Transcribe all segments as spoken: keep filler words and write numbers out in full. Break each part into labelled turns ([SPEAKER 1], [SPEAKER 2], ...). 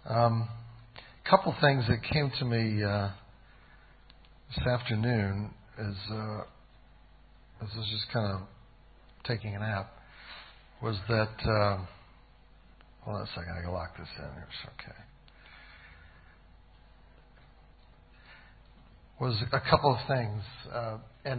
[SPEAKER 1] Um, a couple things that came to me uh, this afternoon as, uh, as I was just kind of taking a nap was that, uh, hold on a second, I can lock this in here, it's okay. Was a couple of things. Uh,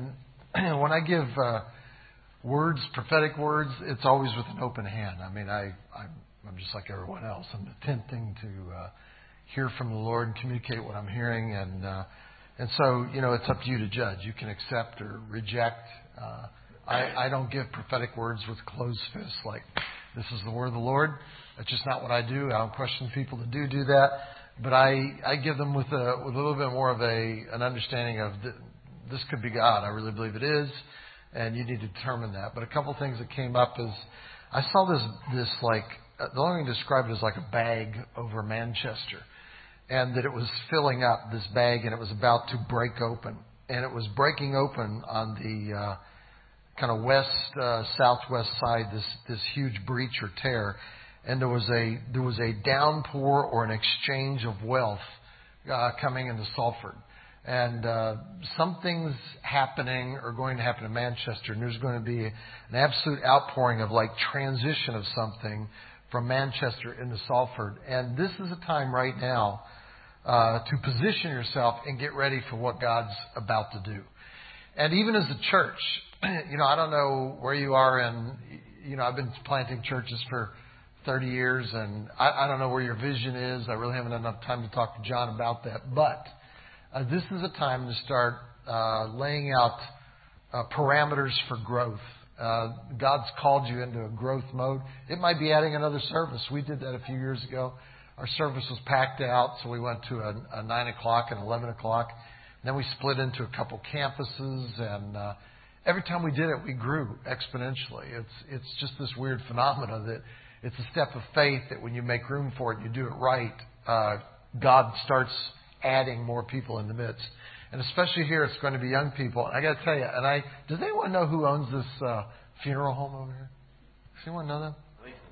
[SPEAKER 1] and when I give uh, words, prophetic words, it's always with an open hand. I mean, I, I'm, I'm just like everyone else. I'm attempting to uh, hear from the Lord and communicate what I'm hearing. And uh, and so, you know, it's up to you to judge. You can accept or reject. Uh, I, I don't give prophetic words with closed fists like, this is the word of the Lord. That's just not what I do. I don't question people that do do that. But I, I give them with a with a little bit more of a an understanding of th- this could be God. I really believe it is, and you need to determine that. But a couple things that came up is I saw this this like the only way to describe it is like a bag over Manchester, and that it was filling up this bag and it was about to break open, and it was breaking open on the uh, kind of west uh, southwest side. This this huge breach or tear. And there was a there was a downpour or an exchange of wealth uh, coming into Salford, and uh, something's happening or going to happen in Manchester. And there's going to be an absolute outpouring of like transition of something from Manchester into Salford. And this is a time right now uh, to position yourself and get ready for what God's about to do. And even as a church, you know, I don't know where you are, and you know, I've been planting churches for thirty years, and I, I don't know where your vision is. I really haven't had enough time to talk to John about that. But uh, this is a time to start uh, laying out uh, parameters for growth. Uh, God's called you into a growth mode. It might be adding another service. We did that a few years ago. Our service was packed out, so we went to a, a nine o'clock and eleven o'clock. And then we split into a couple campuses, and uh, every time we did it, we grew exponentially. It's it's just this weird phenomena that it's a step of faith that when you make room for it, you do it right, uh, God starts adding more people in the midst. And especially here, it's going to be young people. And I got to tell you, and I does anyone know who owns this uh, funeral home over here? Does anyone know them?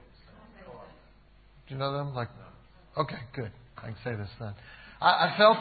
[SPEAKER 1] Do you know them? Like, okay, good. I can say this then. I, I felt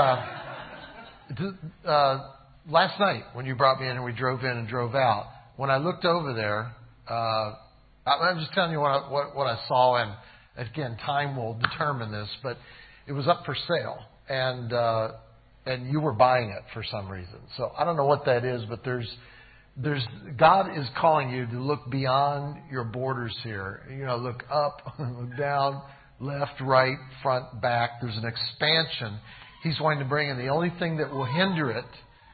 [SPEAKER 1] that uh, uh, last night when you brought me in and we drove in and drove out, when I looked over there, uh, I'm just telling you what I, what, what I saw, and again, time will determine this, but it was up for sale, and uh, and you were buying it for some reason. So I don't know what that is, but there's there's God is calling you to look beyond your borders here. You know, look up, look down, left, right, front, back. There's an expansion He's wanting to bring in. The only thing that will hinder it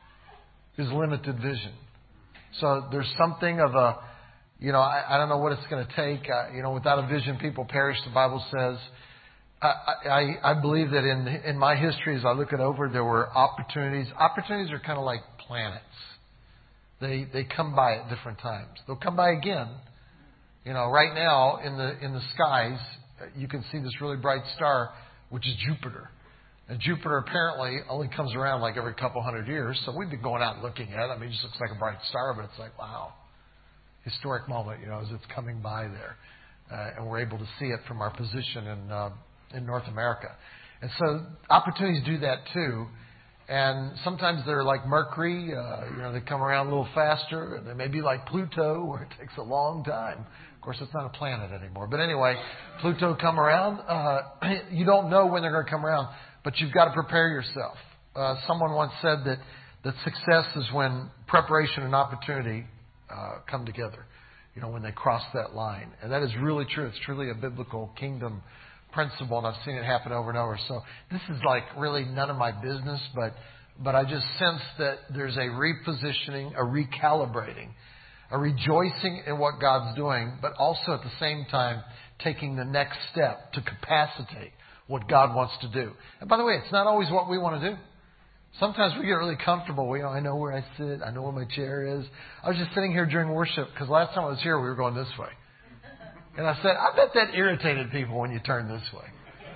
[SPEAKER 1] is limited vision. So there's something of a You know, I, I don't know what it's going to take. Uh, you know, without a vision, people perish, the Bible says. I, I, I believe that in in my history, as I look it over, there were opportunities. Opportunities are kind of like planets. They they come by at different times. They'll come by again. You know, right now in the in the skies, you can see this really bright star, which is Jupiter. And Jupiter apparently only comes around like every couple hundred years. So we've been going out and looking at it. I mean, it just looks like a bright star, but it's like, wow. Historic moment, you know, as it's coming by there. Uh, and we're able to see it from our position in uh, in North America. And so opportunities do that too. And sometimes they're like Mercury, uh, you know, they come around a little faster. And they may be like Pluto, where it takes a long time. Of course, it's not a planet anymore. But anyway, Pluto come around. Uh, you don't know when they're going to come around, but you've got to prepare yourself. Uh, someone once said that, that success is when preparation and opportunity Uh, come together, you know, when they cross that line. And that is really true. It's truly a biblical kingdom principle, and I've seen it happen over and over. So this is like really none of my business, but but I just sense that there's a repositioning, a recalibrating, a rejoicing in what God's doing, but also at the same time taking the next step to capacitate what God wants to do. And by the way, it's not always what we want to do. Sometimes we get really comfortable. We, you know, I know where I sit. I know where my chair is. I was just sitting here during worship because last time I was here, we were going this way. And I said, I bet that irritated people when you turn this way.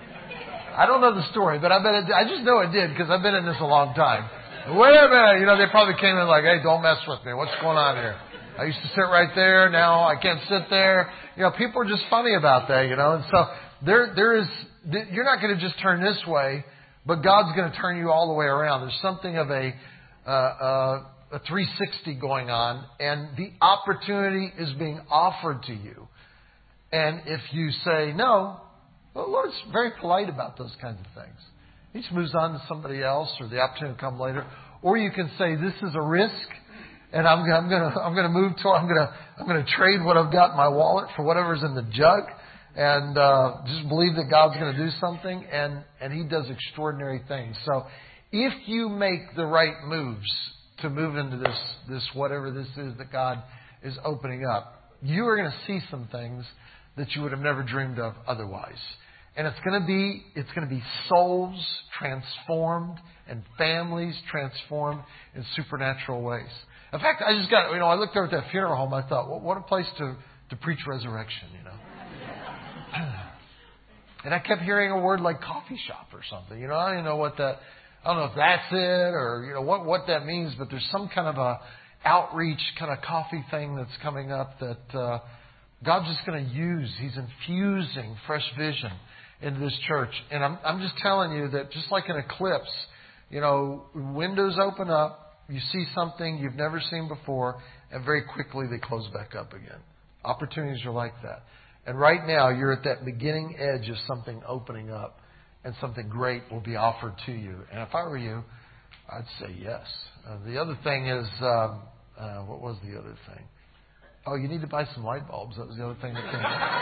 [SPEAKER 1] I don't know the story, but I bet it, I just know it did because I've been in this a long time. Wait a minute. You know, they probably came in like, hey, don't mess with me. What's going on here? I used to sit right there. Now I can't sit there. You know, people are just funny about that, you know. And so there, there is, you're not going to just turn this way, but God's going to turn you all the way around. There's something of a, uh, uh, a three sixty going on, and the opportunity is being offered to you. And if you say no, well, the Lord's very polite about those kinds of things. He just moves on to somebody else, or the opportunity will come later. Or you can say, this is a risk, and I'm, I'm going to I'm going to move to I'm going to I'm going to trade what I've got in my wallet for whatever's in the jug, and uh, just believe that God's going to do something, and and He does extraordinary things. So, if you make the right moves to move into this this whatever this is that God is opening up, you are going to see some things that you would have never dreamed of otherwise. And it's going to be it's going to be souls transformed and families transformed in supernatural ways. In fact, I just got, you know, I looked over at that funeral home. I thought, well, what a place to, to preach resurrection, you know. And I kept hearing a word like coffee shop or something. You know, I don't even know what that, I don't know if that's it or, you know, what, what that means. But there's some kind of a outreach kind of coffee thing that's coming up that uh, God's just going to use. He's infusing fresh vision into this church. And I'm, I'm just telling you that just like an eclipse, you know, windows open up. You see something you've never seen before, and very quickly they close back up again. Opportunities are like that. And right now, you're at that beginning edge of something opening up, and something great will be offered to you. And if I were you, I'd say yes. Uh, the other thing is, um, uh, what was the other thing? Oh, you need to buy some light bulbs. That was the other thing that came up.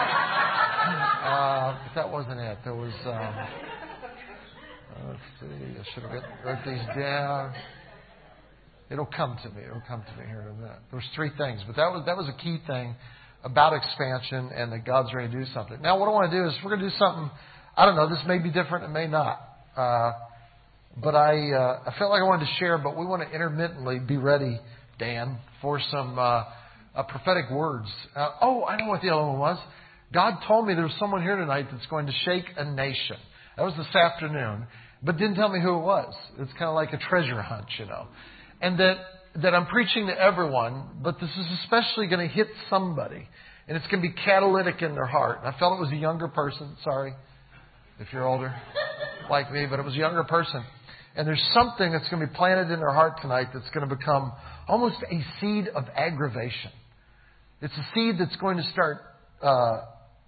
[SPEAKER 1] uh, but that wasn't it. There was, um, let's see, I should have wrote these down. It'll come to me. It'll come to me here in a minute. There was three things, but that was that was a key thing about expansion and that God's ready to do something. Now, what I want to do is we're going to do something. I don't know. This may be different. It may not. Uh, but I uh, I felt like I wanted to share. But we want to intermittently be ready, Dan, for some uh, uh, prophetic words. Uh, oh, I know what the other one was. God told me there was someone here tonight that's going to shake a nation. That was this afternoon, but didn't tell me who it was. It's kind of like a treasure hunt, you know. And that, that I'm preaching to everyone, but this is especially going to hit somebody. And it's going to be catalytic in their heart. And I felt it was a younger person. Sorry if you're older like me, but it was a younger person. And there's something that's going to be planted in their heart tonight that's going to become almost a seed of aggravation. It's a seed that's going to start uh,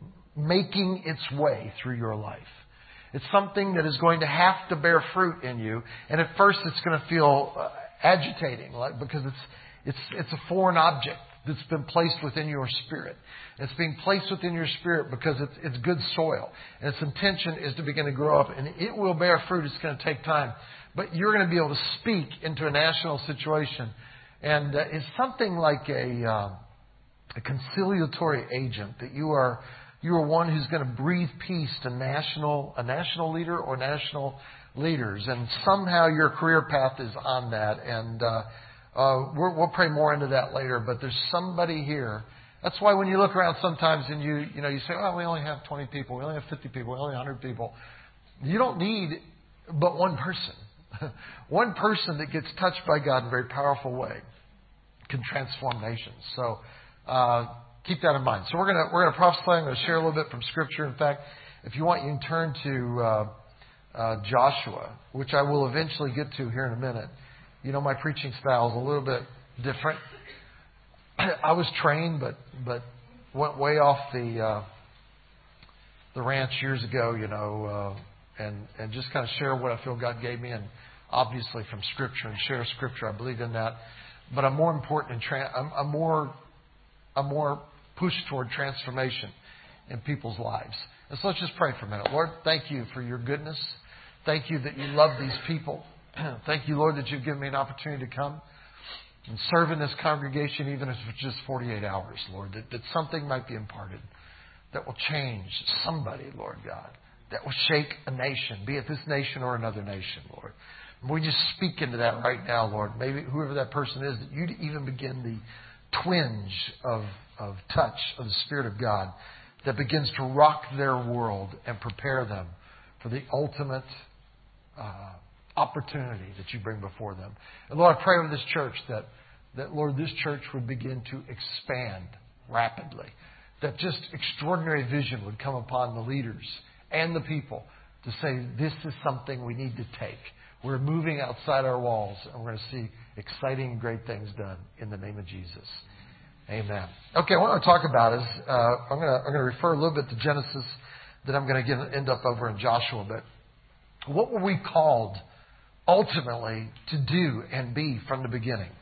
[SPEAKER 1] making its way through your life. It's something that is going to have to bear fruit in you. And at first it's going to feel Uh, agitating, like because it's it's it's a foreign object that's been placed within your spirit. It's being placed within your spirit because it's it's good soil, and its intention is to begin to grow up, and it will bear fruit. It's going to take time, but you're going to be able to speak into a national situation, and uh, it's something like a uh, a conciliatory agent that you are you are one who's going to breathe peace to national a national leader or national leaders, and somehow your career path is on that, and uh, uh, we're, we'll pray more into that later. But there's somebody here. That's why when you look around sometimes and you you know you say, oh, we only have twenty people, we only have fifty people, we only have one hundred people. You don't need but one person, one person that gets touched by God in a very powerful way can transform nations. So uh, keep that in mind. So we're gonna we're gonna prophesy. I'm going to share a little bit from Scripture. In fact, if you want, you can turn to Uh, Uh, Joshua, which I will eventually get to here in a minute. You know, my preaching style is a little bit different. I was trained, but but went way off the uh, the ranch years ago. You know, uh, and and just kind of share what I feel God gave me, and obviously from Scripture, and share Scripture. I believe in that, but I'm more important in tra- I'm, I'm more I'm more pushed toward transformation in people's lives. And so let's just pray for a minute. Lord, thank you for your goodness. Thank you that you love these people. Thank you, Lord, that you've given me an opportunity to come and serve in this congregation, even if it's just forty-eight hours, Lord, that, that something might be imparted that will change somebody, Lord God, that will shake a nation, be it this nation or another nation, Lord. And we just speak into that right now, Lord. Maybe whoever that person is, that you'd even begin the twinge of, of touch of the Spirit of God that begins to rock their world and prepare them for the ultimate uh, opportunity that you bring before them. And Lord, I pray over this church that, that, Lord, this church would begin to expand rapidly, that just extraordinary vision would come upon the leaders and the people to say, this is something we need to take. We're moving outside our walls, and we're going to see exciting, great things done in the name of Jesus. Amen. Okay, what I want to talk about is, uh, I'm going to I'm going to refer a little bit to Genesis, then I'm going to get, end up over in Joshua. But what were we called ultimately to do and be from the beginning?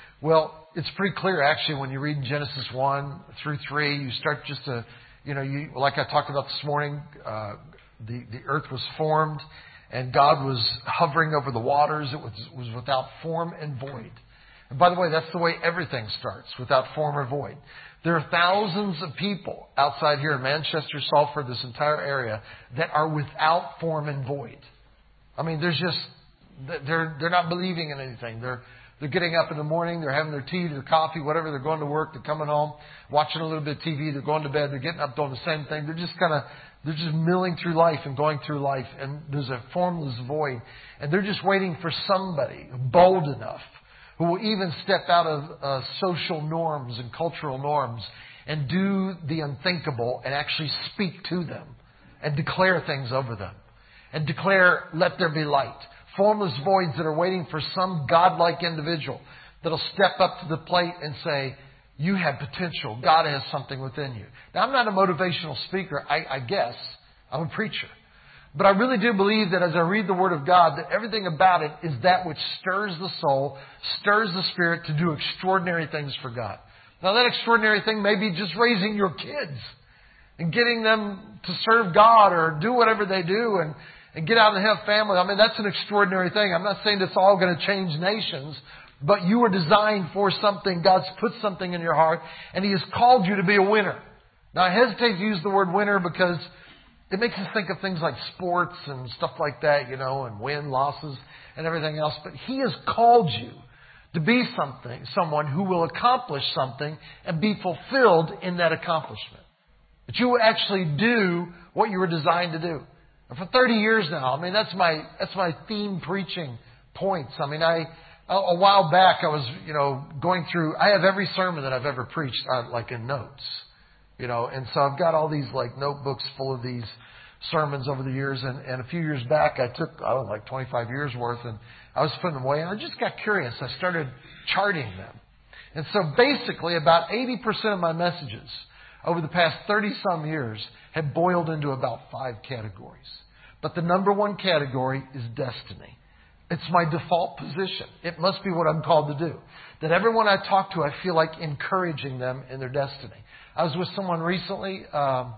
[SPEAKER 1] Well, it's pretty clear, actually, when you read Genesis one through three, you start just to, you know, you like I talked about this morning, uh, the, the earth was formed, and God was hovering over the waters. It was, was without form and void. And by the way, that's the way everything starts, without form or void. There are thousands of people outside here in Manchester, Salford, this entire area, that are without form and void. I mean, there's just, they're, they're not believing in anything. They're, they're getting up in the morning, they're having their tea, their coffee, whatever. They're going to work, they're coming home, watching a little bit of T V, they're going to bed, they're getting up doing the same thing. They're just kind of, they're just milling through life and going through life. And there's a formless void. And they're just waiting for somebody bold enough who will even step out of uh, social norms and cultural norms and do the unthinkable and actually speak to them and declare things over them and declare, let there be light. Formless voids that are waiting for some godlike individual that'll step up to the plate and say, you have potential. God has something within you. Now, I'm not a motivational speaker, I, I guess. I'm a preacher. But I really do believe that as I read the Word of God, that everything about it is that which stirs the soul, stirs the spirit to do extraordinary things for God. Now, that extraordinary thing may be just raising your kids and getting them to serve God or do whatever they do and, and get out and have family. I mean, that's an extraordinary thing. I'm not saying it's all going to change nations, but you were designed for something. God's put something in your heart, and He has called you to be a winner. Now, I hesitate to use the word winner because it makes us think of things like sports and stuff like that, you know, and win, losses, and everything else. But He has called you to be something, someone who will accomplish something and be fulfilled in that accomplishment. That you will actually do what you were designed to do. And for thirty years now, I mean, that's my that's my theme preaching points. I mean, I a, a while back I was, you know, going through. I have every sermon that I've ever preached, uh, like in notes. You know, and so I've got all these like notebooks full of these sermons over the years. And, and a few years back, I took, I don't know, like twenty-five years worth, and I was putting them away. And I just got curious. I started charting them. And so basically about eighty percent of my messages over the past thirty some years have boiled into about five categories. But the number one category is destiny. It's my default position. It must be what I'm called to do. That everyone I talk to, I feel like encouraging them in their destiny. I was with someone recently, um,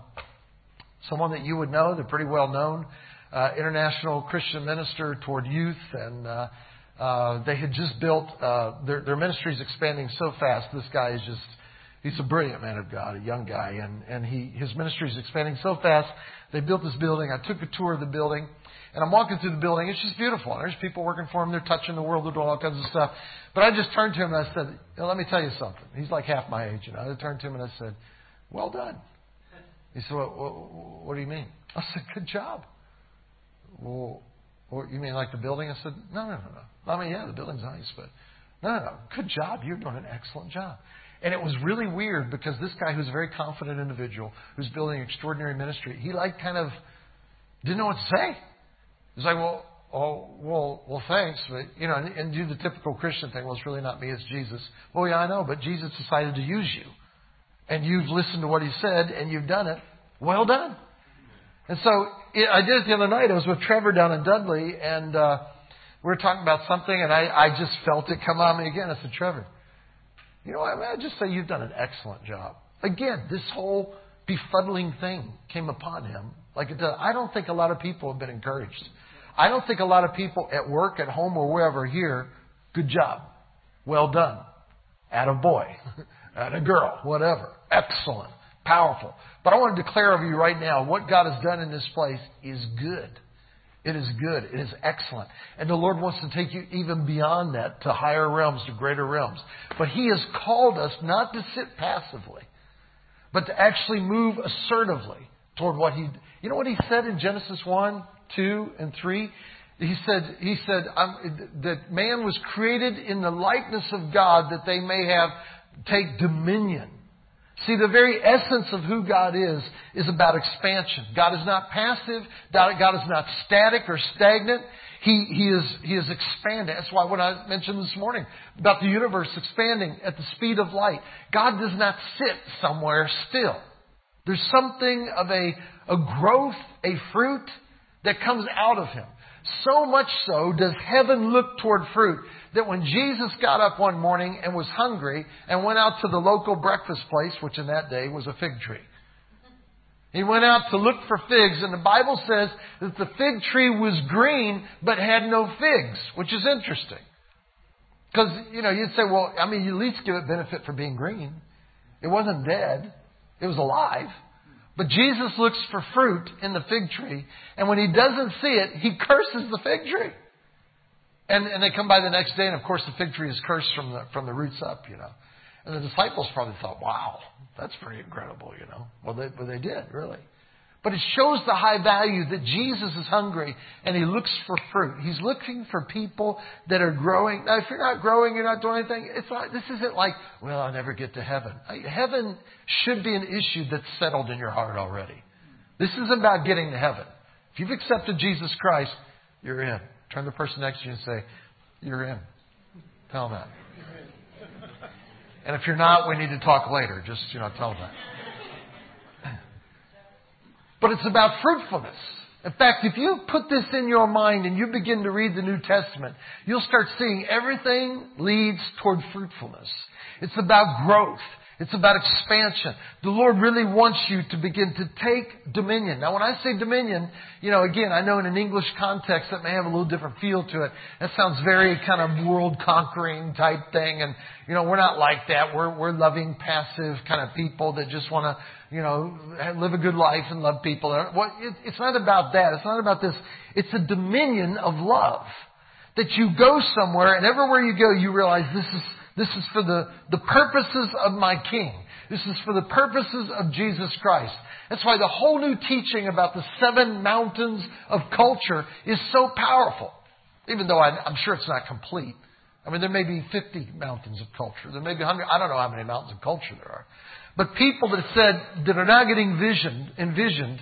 [SPEAKER 1] someone that you would know, they're pretty well known, uh, international Christian minister toward youth, and uh, uh, they had just built, uh, their, their ministry is expanding so fast. This guy is just, he's a brilliant man of God, a young guy, and, and he his ministry is expanding so fast. They built this building. I took a tour of the building, and I'm walking through the building. It's just beautiful. And there's people working for him. They're touching the world. They're doing all kinds of stuff. But I just turned to him and I said, let me tell you something. He's like half my age. You know. I turned to him and I said, well done. He said, what, what, what do you mean? I said, good job. Well, what, you mean like the building? I said, no, no, no, no. I mean, yeah, the building's nice, but no, no, no. Good job. You're doing an excellent job. And it was really weird because this guy who's a very confident individual who's building extraordinary ministry, he like kind of didn't know what to say. He's like, well, oh, well, well, thanks, but you know, and, and do the typical Christian thing. Well, it's really not me, it's Jesus. Well, yeah, I know, but Jesus decided to use you, and you've listened to what He said, and you've done it. Well done. And so it, I did it the other night. I was with Trevor down in Dudley, and uh, we were talking about something, and I, I just felt it come on me again. I said, Trevor, you know, I mean, I'd just say you've done an excellent job. Again, this whole befuddling thing came upon him like it does. I don't think a lot of people have been encouraged. I don't think a lot of people at work, at home, or wherever hear, good job, well done, atta boy, atta girl, whatever, excellent, powerful. But I want to declare over you right now, what God has done in this place is good. It is good. It is excellent. And the Lord wants to take you even beyond that to higher realms, to greater realms. But He has called us not to sit passively, but to actually move assertively toward what He... You know what He said in Genesis one, two, and three? He said, he said um, that man was created in the likeness of God that they may have take dominion. See, the very essence of who God is, is about expansion. God is not passive. God is not static or stagnant. He, he is, he is expanding. That's why when I mentioned this morning about the universe expanding at the speed of light, God does not sit somewhere still. There's something of a, a growth, a fruit that comes out of Him. So much so does heaven look toward fruit that when Jesus got up one morning and was hungry and went out to the local breakfast place, which in that day was a fig tree. He went out to look for figs, and the Bible says that the fig tree was green but had no figs, which is interesting. Because, you know, you'd say, well, I mean, you at least give it benefit for being green. It wasn't dead. It was alive. But Jesus looks for fruit in the fig tree, and when He doesn't see it, He curses the fig tree. And, and they come by the next day, and of course the fig tree is cursed from the, from the roots up, you know. And the disciples probably thought, wow, that's pretty incredible, you know. Well, they, well, they did, really. But it shows the high value that Jesus is hungry and He looks for fruit. He's looking for people that are growing. Now, if you're not growing, you're not doing anything. It's not, this isn't like, well, I'll never get to heaven. Heaven should be an issue that's settled in your heart already. This isn't about getting to heaven. If you've accepted Jesus Christ, you're in. Turn to the person next to you and say, you're in. Tell them that. And if you're not, we need to talk later. Just, you know, tell them that. But it's about fruitfulness. In fact, if you put this in your mind and you begin to read the New Testament, you'll start seeing everything leads toward fruitfulness. It's about growth. It's about expansion. The Lord really wants you to begin to take dominion. Now, when I say dominion, you know, again, I know in an English context that may have a little different feel to it. That sounds very kind of world-conquering type thing. And, you know, we're not like that. We're, we're loving, passive kind of people that just want to, you know, live a good life and love people. Well, it, it's not about that. It's not about this. It's a dominion of love. That you go somewhere, and everywhere you go, you realize this is This is for the, the purposes of my King. This is for the purposes of Jesus Christ. That's why the whole new teaching about the seven mountains of culture is so powerful. Even though I, I'm sure it's not complete. I mean, there may be fifty mountains of culture. There may be one hundred. I don't know how many mountains of culture there are. But people that said, that are now getting visioned, envisioned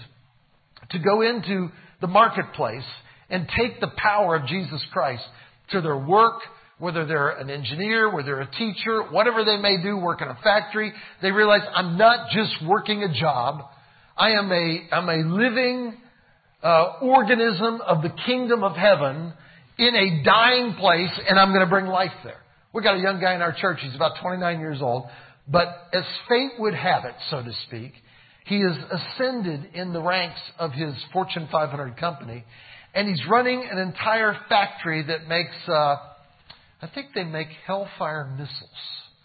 [SPEAKER 1] to go into the marketplace and take the power of Jesus Christ to their work, whether they're an engineer, whether they're a teacher, whatever they may do, work in a factory, they realize I'm not just working a job. I am a, I'm a living uh, organism of the kingdom of heaven in a dying place, and I'm going to bring life there. We've got a young guy in our church. He's about twenty-nine years old. But as fate would have it, so to speak, he has ascended in the ranks of his Fortune five hundred company, and he's running an entire factory that makes... Uh, I think they make Hellfire missiles.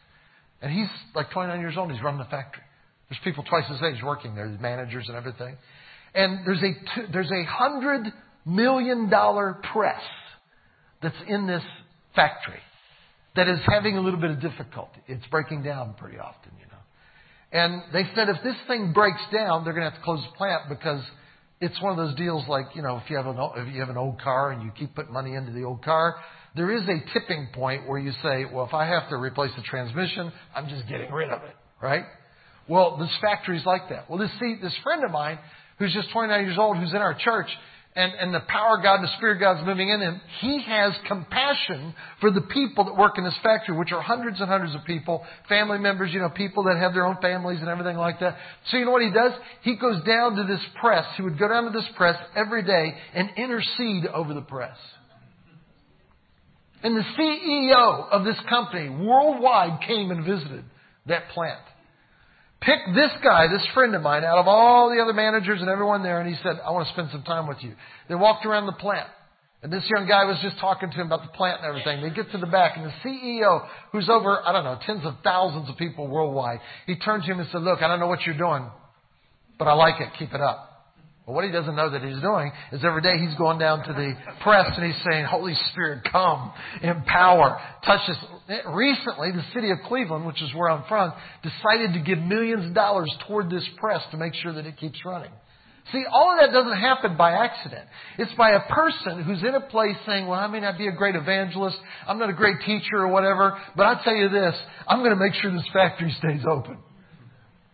[SPEAKER 1] And he's like twenty-nine years old. He's running the factory. There's people twice his age working there, managers and everything. And there's a two, there's a hundred million dollar press that's in this factory that is having a little bit of difficulty. It's breaking down pretty often, you know. And they said if this thing breaks down, they're going to have to close the plant because it's one of those deals like, you know, if you have an if you have an old car and you keep putting money into the old car, there is a tipping point where you say, well, if I have to replace the transmission, I'm just getting rid of it, right? Well, this factory's like that. Well, this see, this friend of mine who's just twenty-nine years old, who's in our church, and, and the power of God and the Spirit of God's moving in him, he has compassion for the people that work in this factory, which are hundreds and hundreds of people, family members, you know, people that have their own families and everything like that. So you know what he does? He goes down to this press. He would go down to this press every day and intercede over the press. And the C E O of this company worldwide came and visited that plant. Picked this guy, this friend of mine, out of all the other managers and everyone there, and he said, I want to spend some time with you. They walked around the plant. And this young guy was just talking to him about the plant and everything. They get to the back, and the C E O, who's over, I don't know, tens of thousands of people worldwide, he turned to him and said, look, I don't know what you're doing, but I like it. Keep it up. Well, what he doesn't know that he's doing is every day he's going down to the press and he's saying, Holy Spirit, come, empower, touch us. Recently, the city of Cleveland, which is where I'm from, decided to give millions of dollars toward this press to make sure that it keeps running. See, all of that doesn't happen by accident. It's by a person who's in a place saying, well, I may not be a great evangelist, I'm not a great teacher or whatever, but I'll tell you this, I'm going to make sure this factory stays open.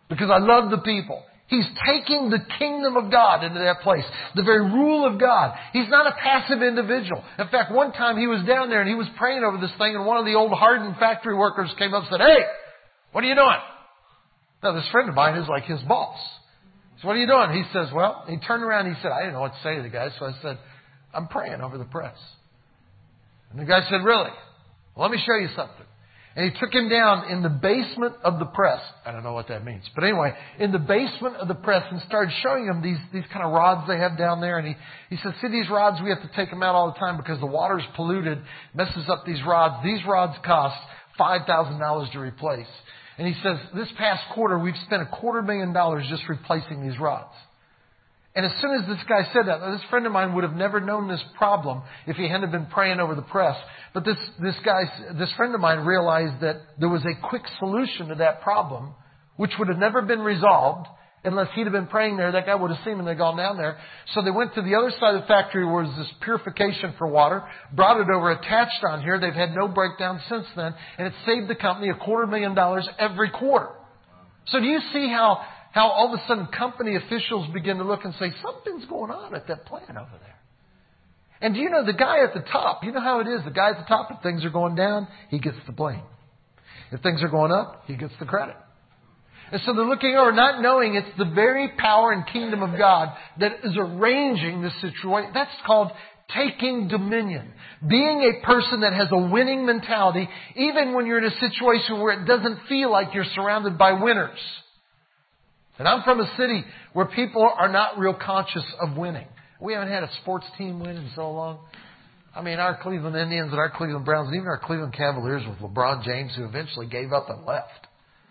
[SPEAKER 1] because I love the people. He's taking the kingdom of God into that place, the very rule of God. He's not a passive individual. In fact, one time he was down there and he was praying over this thing, and one of the old hardened factory workers came up and said, "Hey, what are you doing?" Now, this friend of mine is like his boss. So what are you doing? He says, well, he turned around and he said, I didn't know what to say to the guy, so I said, I'm praying over the press. And the guy said, really? Well, let me show you something. And he took him down in the basement of the press. I don't know what that means. But anyway, in the basement of the press, and started showing him these, these kind of rods they have down there. And he, he said, see these rods, we have to take them out all the time because the water's polluted, messes up these rods. These rods cost five thousand dollars to replace. And he says, this past quarter, we've spent a quarter million dollars just replacing these rods. And as soon as this guy said that, this friend of mine would have never known this problem if he hadn't been praying over the press. But this, this guy, this friend of mine realized that there was a quick solution to that problem, which would have never been resolved unless he'd have been praying there. That guy would have seen him and they'd gone down there. So they went to the other side of the factory where there was this purification for water, brought it over, attached on here. They've had no breakdown since then. And it saved the company a quarter million dollars every quarter. So do you see how, how all of a sudden company officials begin to look and say, something's going on at that plant over there? And do you know the guy at the top, you know how it is, the guy at the top, if things are going down, he gets the blame. If things are going up, he gets the credit. And so they're looking over, not knowing it's the very power and kingdom of God that is arranging this situation. That's called taking dominion. Being a person that has a winning mentality, even when you're in a situation where it doesn't feel like you're surrounded by winners. And I'm from a city where people are not real conscious of winning. We haven't had a sports team win in so long. I mean, our Cleveland Indians and our Cleveland Browns and even our Cleveland Cavaliers with LeBron James, who eventually gave up and left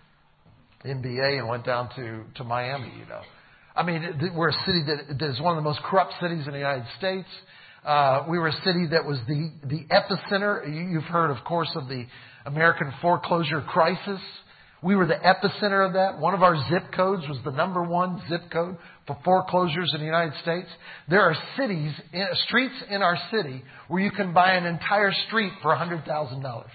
[SPEAKER 1] N B A and went down to, to Miami, you know. I mean, we're a city that, that is one of the most corrupt cities in the United States. Uh, we were a city that was the, the epicenter. You've heard, of course, of the American foreclosure crisis. We were the epicenter of that. One of our zip codes was the number one zip code for foreclosures in the United States. There are cities, streets in our city where you can buy an entire street for one hundred thousand dollars.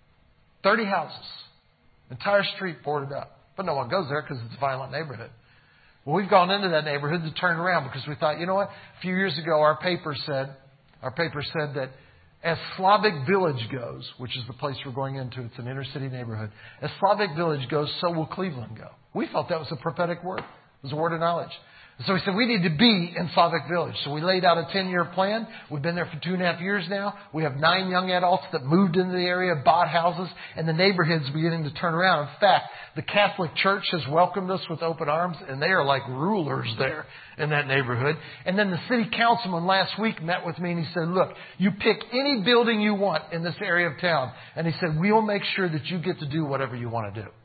[SPEAKER 1] thirty houses. Entire street boarded up. But no one goes there because it's a violent neighborhood. Well, we've gone into that neighborhood to turn around because we thought, you know what? A few years ago, our paper said, our paper said that as Slavic Village goes, which is the place we're going into, it's an inner city neighborhood. As Slavic Village goes, so will Cleveland go. We felt that was a prophetic word. It was a word of knowledge. So we said, we need to be in Slavic Village. So we laid out a ten-year plan. We've been there for two and a half years now. We have nine young adults that moved into the area, bought houses, and the neighborhood's beginning to turn around. In fact, the Catholic Church has welcomed us with open arms, and they are like rulers there in that neighborhood. And then the city councilman last week met with me, and he said, look, you pick any building you want in this area of town. And he said, we'll make sure that you get to do whatever you want to do.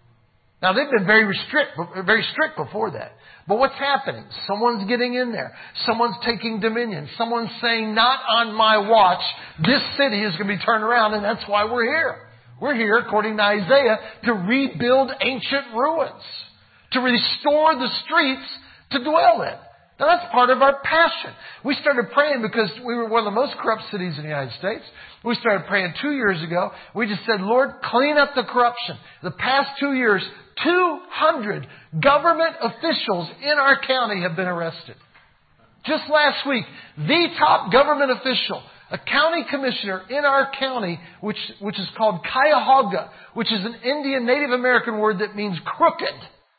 [SPEAKER 1] Now, they've been very strict, very strict before that. But what's happening? Someone's getting in there. Someone's taking dominion. Someone's saying, not on my watch, this city is going to be turned around, and that's why we're here. We're here, according to Isaiah, to rebuild ancient ruins, to restore the streets to dwell in. Now, that's part of our passion. We started praying because we were one of the most corrupt cities in the United States. We started praying two years ago. We just said, Lord, clean up the corruption. The past two years, two hundred government officials in our county have been arrested. Just last week, the top government official, a county commissioner in our county, which, which is called Cuyahoga, which is an Indian Native American word that means crooked.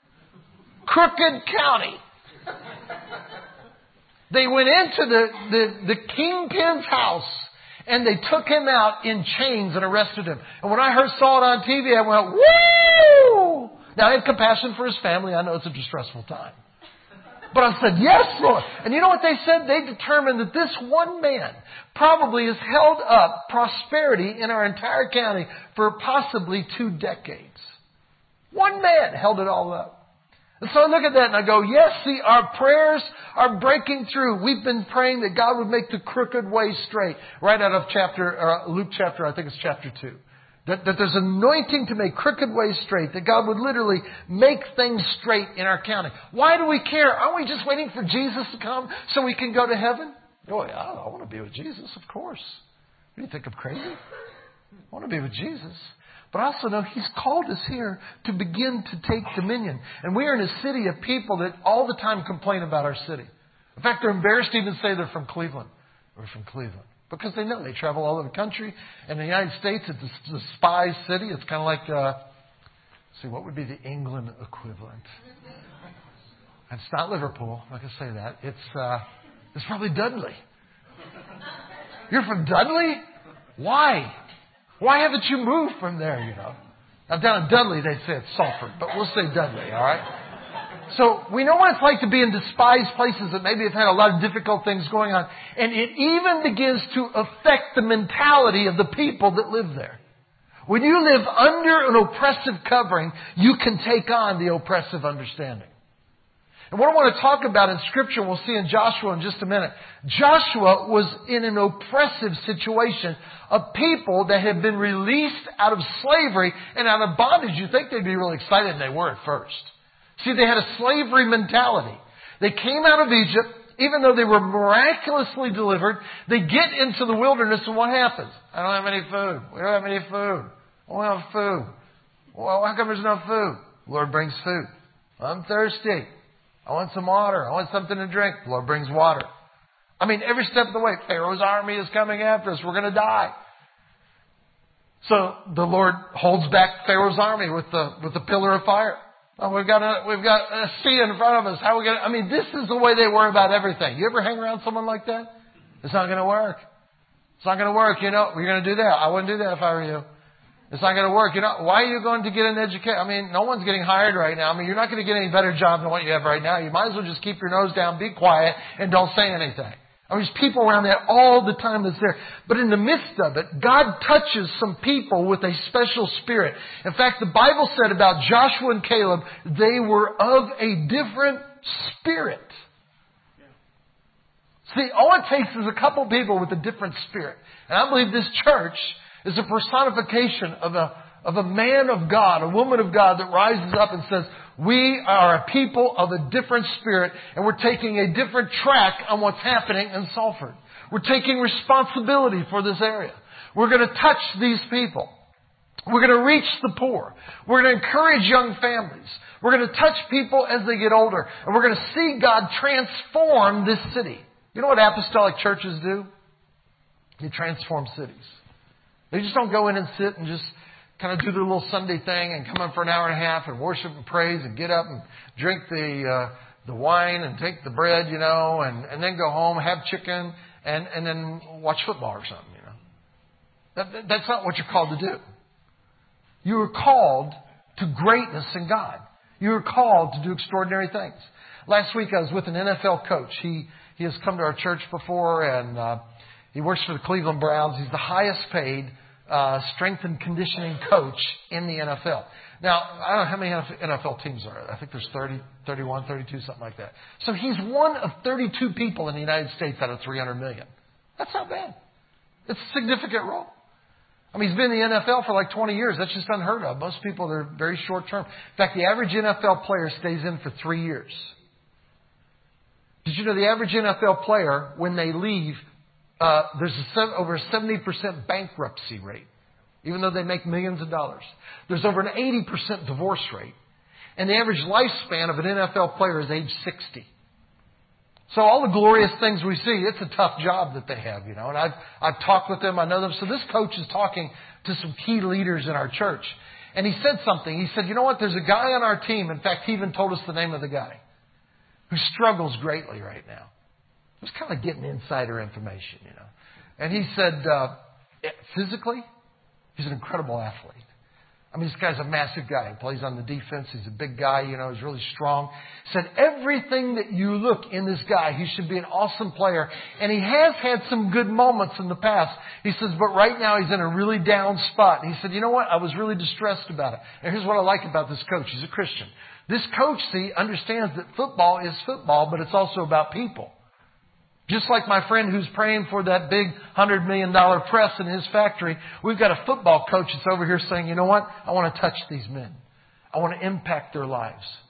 [SPEAKER 1] Crooked County. They went into the, the, the kingpin's house and they took him out in chains and arrested him. And when I heard saw it on T V, I went, woo! Now, I had compassion for his family. I know it's a distressful time. But I said, yes, Lord. And you know what they said? They determined that this one man probably has held up prosperity in our entire county for possibly two decades. One man held it all up. And so I look at that and I go, yes, see, our prayers are breaking through. We've been praying that God would make the crooked way straight. Right out of chapter, uh, Luke chapter, I think it's chapter two. That, that there's anointing to make crooked ways straight. That God would literally make things straight in our county. Why do we care? Aren't we just waiting for Jesus to come so we can go to heaven? Oh, yeah, I want to be with Jesus, of course. What do you think I'm crazy? I want to be with Jesus. But I also know He's called us here to begin to take dominion. And we are in a city of people that all the time complain about our city. In fact, they're embarrassed to even say they're from Cleveland. We're from Cleveland. Because they know they travel all over the country. And in the United States, it's a despised city. It's kind of like, uh, see, what would be the England equivalent? It's not Liverpool. I'm not going to say that. It's, uh, it's probably Dudley. You're from Dudley? Why? Why haven't you moved from there, you know? Now, down in Dudley, they say it's Salford, but we'll say Dudley, all right? So we know what it's like to be in despised places that maybe have had a lot of difficult things going on. And it even begins to affect the mentality of the people that live there. When you live under an oppressive covering, you can take on the oppressive understanding. And what I want to talk about in Scripture, we'll see in Joshua in just a minute. Joshua was in an oppressive situation of people that had been released out of slavery and out of bondage. You'd think they'd be really excited, and they were at first. See, they had a slavery mentality. They came out of Egypt, even though they were miraculously delivered. They get into the wilderness, and what happens? I don't have any food. We don't have any food. I don't have food. Well, how come there's no food? The Lord brings food. I'm thirsty. I want some water. I want something to drink. The Lord brings water. I mean, every step of the way, Pharaoh's army is coming after us. We're going to die. So the Lord holds back Pharaoh's army with the with the pillar of fire. Oh, we've got a we've got a sea in front of us. How are we going to? I mean, this is the way they were about everything. You ever hang around someone like that? It's not going to work. It's not going to work. You know, you're going to do that. I wouldn't do that if I were you. It's not going to work. You know, why are you going to get an education? I mean, no one's getting hired right now. I mean, you're not going to get any better job than what you have right now. You might as well just keep your nose down, be quiet, and don't say anything. I mean, there's people around there all the time that's there. But in the midst of it, God touches some people with a special spirit. In fact, the Bible said about Joshua and Caleb, they were of a different spirit. See, all it takes is a couple people with a different spirit. And I believe this church is a personification of a, of a man of God, a woman of God that rises up and says, we are a people of a different spirit, and we're taking a different track on what's happening in Salford. We're taking responsibility for this area. We're going to touch these people. We're going to reach the poor. We're going to encourage young families. We're going to touch people as they get older. And we're going to see God transform this city. You know what apostolic churches do? They transform cities. They just don't go in and sit and just kind of do their little Sunday thing and come in for an hour and a half and worship and praise and get up and drink the uh, the wine and take the bread, you know, and, and then go home, have chicken, and, and then watch football or something, you know. That, that, that's not what you're called to do. You are called to greatness in God. You are called to do extraordinary things. Last week I was with an N F L coach. He he has come to our church before, and uh, he works for the Cleveland Browns. He's the highest paid uh, strength and conditioning coach in the N F L. Now, I don't know how many N F L teams are there. I think there's thirty, thirty-one, thirty-two, something like that. So he's one of thirty-two people in the United States out of three hundred million. That's not bad. It's a significant role. I mean, he's been in the N F L for like twenty years. That's just unheard of. Most people, they're very short term. In fact, the average N F L player stays in for three years. Did you know the average N F L player, when they leave, uh, there's a seven, over a seventy percent bankruptcy rate, even though they make millions of dollars. There's over an eighty percent divorce rate. And the average lifespan of an N F L player is age sixty. So all the glorious things we see, it's a tough job that they have, you know. And I've, I've talked with them. I know them. So this coach is talking to some key leaders in our church. And he said something. He said, you know what? There's a guy on our team. In fact, he even told us the name of the guy who struggles greatly right now. It was kind of getting insider information, you know. And he said, uh, physically, he's an incredible athlete. I mean, this guy's a massive guy. He plays on the defense. He's a big guy, you know, he's really strong. Said everything that you look in this guy, he should be an awesome player. And he has had some good moments in the past. He says, but right now he's in a really down spot. And he said, you know what? I was really distressed about it. And here's what I like about this coach. He's a Christian. This coach, see, understands that football is football, but it's also about people. Just like my friend who's praying for that big one hundred million dollars press in his factory, we've got a football coach that's over here saying, you know what? I want to touch these men. I want to impact their lives.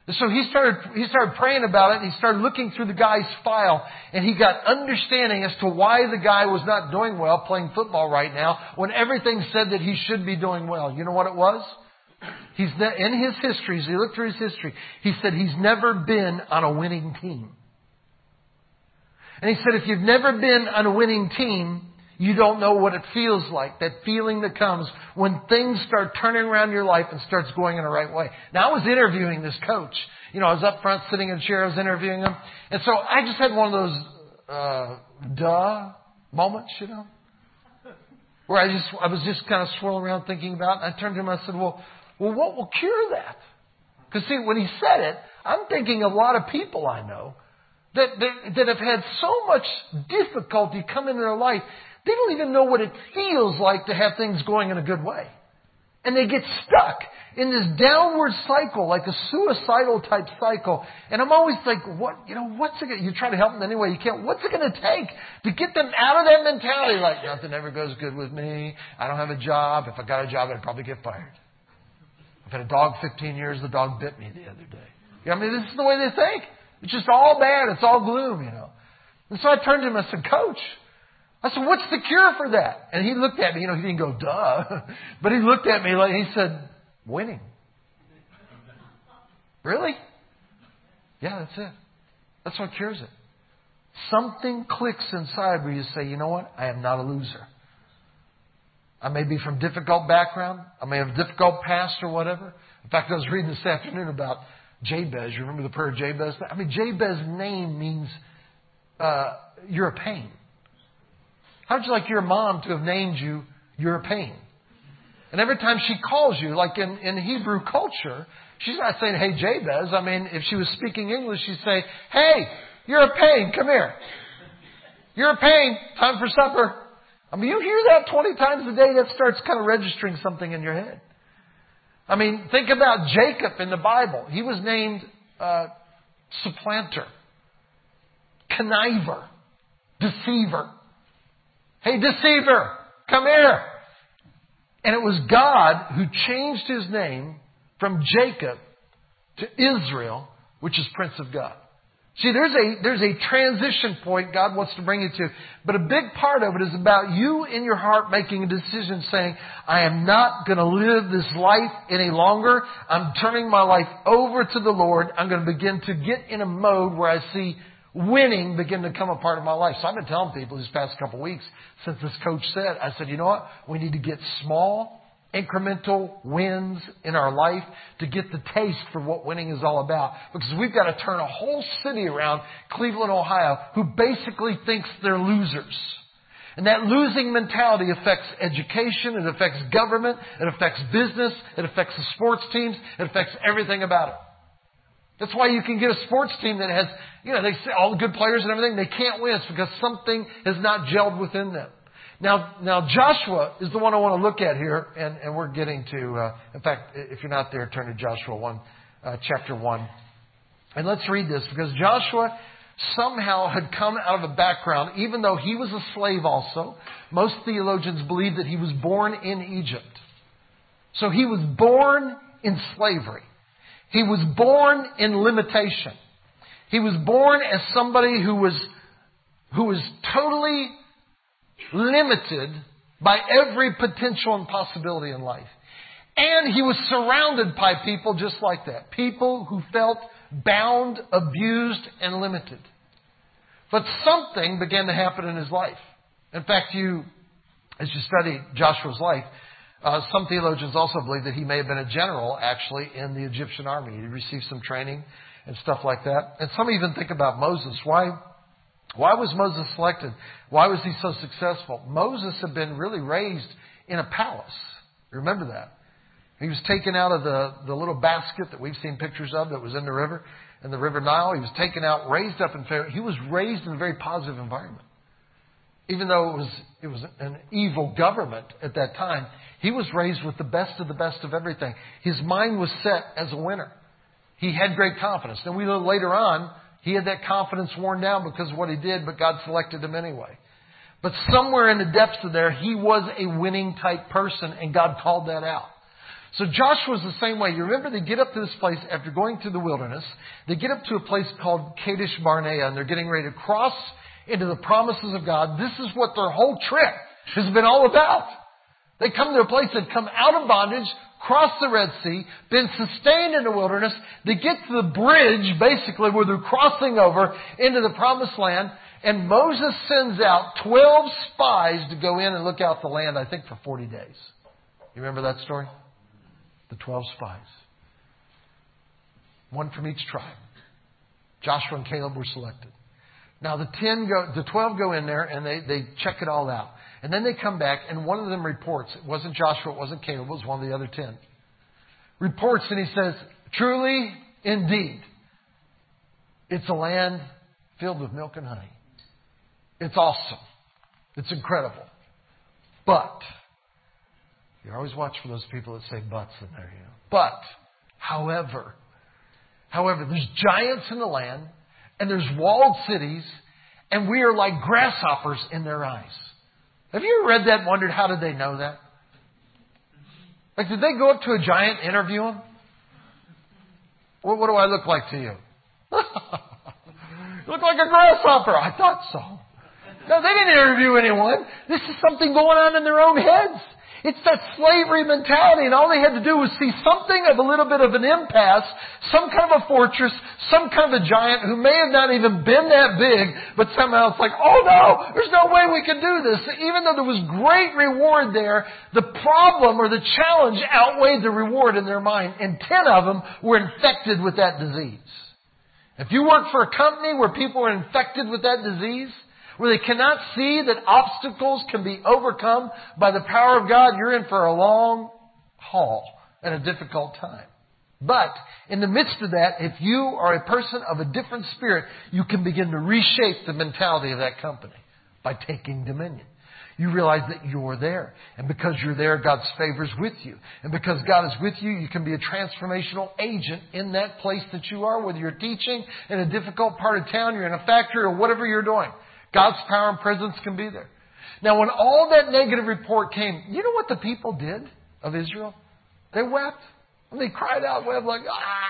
[SPEAKER 1] So he started, he started praying about it, and he started looking through the guy's file, and he got understanding as to why the guy was not doing well playing football right now when everything said that he should be doing well. You know what it was? He's ne- in his history, as he looked through his history, he said he's never been on a winning team. And he said if you've never been on a winning team, you don't know what it feels like, that feeling that comes when things start turning around your life and starts going in the right way. Now, I was interviewing this coach. You know, I was up front sitting in a chair, I was interviewing him. And so I just had one of those, uh, duh moments, you know, where I just, I was just kind of swirling around thinking about it. And I turned to him and I said, well, well, what will cure that? Because see, when he said it, I'm thinking of a lot of people I know that, that, that have had so much difficulty come into their life. They don't even know what it feels like to have things going in a good way. And they get stuck in this downward cycle, like a suicidal type cycle. And I'm always like, what, you know, what's it going to, you try to help them any way you can. What's it going to take to get them out of that mentality? Like, nothing ever goes good with me. I don't have a job. If I got a job, I'd probably get fired. I've had a dog fifteen years. The dog bit me the other day. You know, I mean, this is the way they think. It's just all bad. It's all gloom, you know. And so I turned to him and I said, Coach, I said, what's the cure for that? And he looked at me, you know, he didn't go, duh. But he looked at me like, he said, winning. Really? Yeah, that's it. That's what cures it. Something clicks inside where you say, you know what? I am not a loser. I may be from difficult background. I may have a difficult past or whatever. In fact, I was reading this afternoon about Jabez. You remember the prayer of Jabez? I mean, Jabez's name means uh, you're a pain. How'd you like your mom to have named you, you're a pain? And every time she calls you, like in, in Hebrew culture, she's not saying, hey, Jabez. I mean, if she was speaking English, she'd say, hey, you're a pain. Come here. You're a pain. Time for supper. I mean, you hear that twenty times a day, that starts kind of registering something in your head. I mean, think about Jacob in the Bible. He was named uh, supplanter, conniver, deceiver. Hey, deceiver, come here. And it was God who changed his name from Jacob to Israel, which is Prince of God. See, there's a, there's a transition point God wants to bring you to. But a big part of it is about you in your heart making a decision saying, I am not going to live this life any longer. I'm turning my life over to the Lord. I'm going to begin to get in a mode where I see winning begin to become a part of my life. So I've been telling people these past couple of weeks since this coach said, I said, you know what? We need to get small, incremental wins in our life to get the taste for what winning is all about. Because we've got to turn a whole city around, Cleveland, Ohio, who basically thinks they're losers. And that losing mentality affects education, it affects government, it affects business, it affects the sports teams, it affects everything about it. That's why you can get a sports team that has, you know, they say all the good players and everything, they can't win. It's because something has not gelled within them. Now, now Joshua is the one I want to look at here, and, and we're getting to, uh, in fact, if you're not there, turn to Joshua one, uh, chapter one. And let's read this, because Joshua somehow had come out of a background, even though he was a slave also. Most theologians believe that he was born in Egypt. So he was born in slavery. He was born in limitation. He was born as somebody who was, who was totally limited by every potential and possibility in life. And he was surrounded by people just like that. People who felt bound, abused, and limited. But something began to happen in his life. In fact, you, as you study Joshua's life, uh, some theologians also believe that he may have been a general, actually, in the Egyptian army. He received some training and stuff like that. And some even think about Moses. Why, why was Moses selected? Why was he so successful? Moses had been really raised in a palace. Remember that. He was taken out of the, the little basket that we've seen pictures of that was in the river, in the River Nile. He was taken out, raised up in Pharaoh. He was raised in a very positive environment. Even though it was, it was an evil government at that time, he was raised with the best of the best of everything. His mind was set as a winner. He had great confidence. Then we know later on, he had that confidence worn down because of what he did, but God selected him anyway. But somewhere in the depths of there, he was a winning type person, and God called that out. So Joshua's the same way. You remember they get up to this place after going through the wilderness. They get up to a place called Kadesh Barnea, and they're getting ready to cross into the promises of God. This is what their whole trip has been all about. They come to a place that come out of bondage, crossed the Red Sea, been sustained in the wilderness. They get to the bridge, basically, where they're crossing over into the promised land. And Moses sends out twelve spies to go in and look out the land, I think, for forty days. You remember that story? The twelve spies. One from each tribe. Joshua and Caleb were selected. Now the ten go, the twelve go in there and they, they check it all out. And then they come back and one of them reports. It wasn't Joshua, it wasn't Caleb, it was one of the other ten. Reports and he says, truly, indeed, it's a land filled with milk and honey. It's awesome. It's incredible. But, you always watch for those people that say buts in there, you know. But, however, however, there's giants in the land, and there's walled cities, and we are like grasshoppers in their eyes. Have you ever read that and wondered how did they know that? Like, did they go up to a giant and interview him? What, what do I look like to you? You look like a grasshopper. I thought so. No, they didn't interview anyone. This is something going on in their own heads. It's that slavery mentality, and all they had to do was see something of a little bit of an impasse, some kind of a fortress, some kind of a giant who may have not even been that big, but somehow it's like, oh no, there's no way we can do this. Even though there was great reward there, the problem or the challenge outweighed the reward in their mind, and ten of them were infected with that disease. If you work for a company where people are infected with that disease, where they cannot see that obstacles can be overcome by the power of God, you're in for a long haul and a difficult time. But in the midst of that, if you are a person of a different spirit, you can begin to reshape the mentality of that company by taking dominion. You realize that you're there. And because you're there, God's favor is with you. And because God is with you, you can be a transformational agent in that place that you are, whether you're teaching in a difficult part of town, you're in a factory, or whatever you're doing. God's power and presence can be there. Now, when all that negative report came, you know what the people did of Israel? They wept. And they cried out, wept like,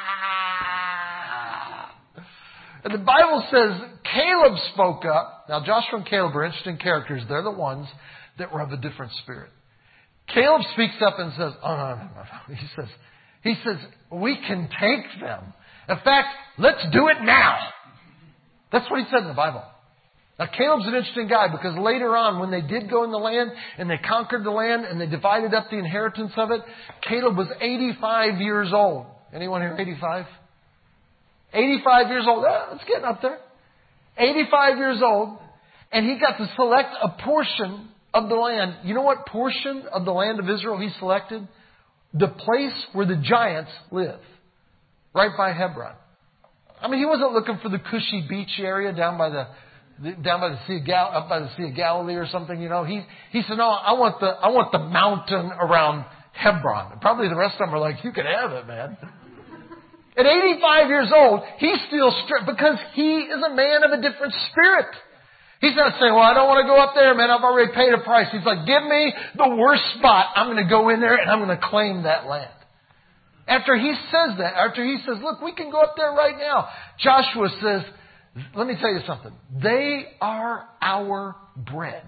[SPEAKER 1] ah! And the Bible says Caleb spoke up. Now, Joshua and Caleb are interesting characters. They're the ones that were of a different spirit. Caleb speaks up and says, oh, no, no, no, no. He says, he says, we can take them. In fact, let's do it now. That's what he said in the Bible. Now, Caleb's an interesting guy because later on, when they did go in the land and they conquered the land and they divided up the inheritance of it, Caleb was eighty-five years old. Anyone here eighty-five? eighty-five years old. Oh, it's getting up there. eighty-five years old. And he got to select a portion of the land. You know what portion of the land of Israel he selected? The place where the giants live. Right by Hebron. I mean, he wasn't looking for the cushy beach area down by the down by the Sea of Gal, up by the Sea of Galilee or something, you know. He he said, no, I want the I want the mountain around Hebron. And probably the rest of them are like, you can have it, man. At eighty-five years old, he's still strict because he is a man of a different spirit. He's not saying, well, I don't want to go up there, man. I've already paid a price. He's like, give me the worst spot. I'm going to go in there and I'm going to claim that land. After he says that, after he says, look, we can go up there right now, Joshua says, let me tell you something. They are our bread.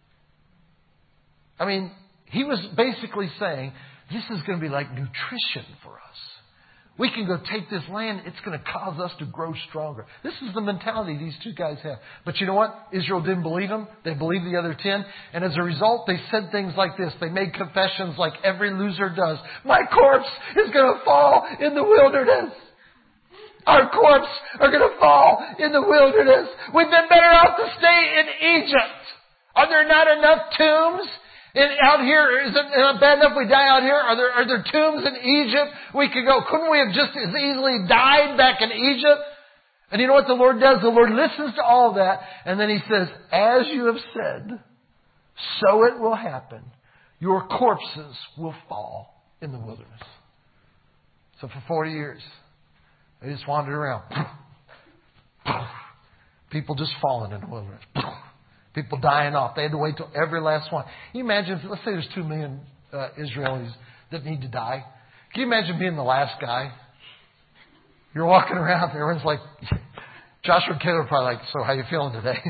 [SPEAKER 1] I mean, he was basically saying, this is going to be like nutrition for us. We can go take this land. It's going to cause us to grow stronger. This is the mentality these two guys have. But you know what? Israel didn't believe them. They believed the other ten. And as a result, they said things like this. They made confessions like every loser does. My corpse is going to fall in the wilderness. Our corpse are going to fall in the wilderness. We've been better off to stay in Egypt. Are there not enough tombs in, out here? Is it not bad enough we die out here? Are there, are there tombs in Egypt we could go? Couldn't we have just as easily died back in Egypt? And you know what the Lord does? The Lord listens to all that. And then He says, as you have said, so it will happen. Your corpses will fall in the wilderness. So for forty years, they just wandered around. People just falling in the wilderness. People dying off. They had to wait till every last one. Can you imagine, if, let's say there's two million uh, Israelis that need to die. Can you imagine being the last guy? You're walking around and everyone's like, Joshua and Caleb are probably like, so how you feeling today?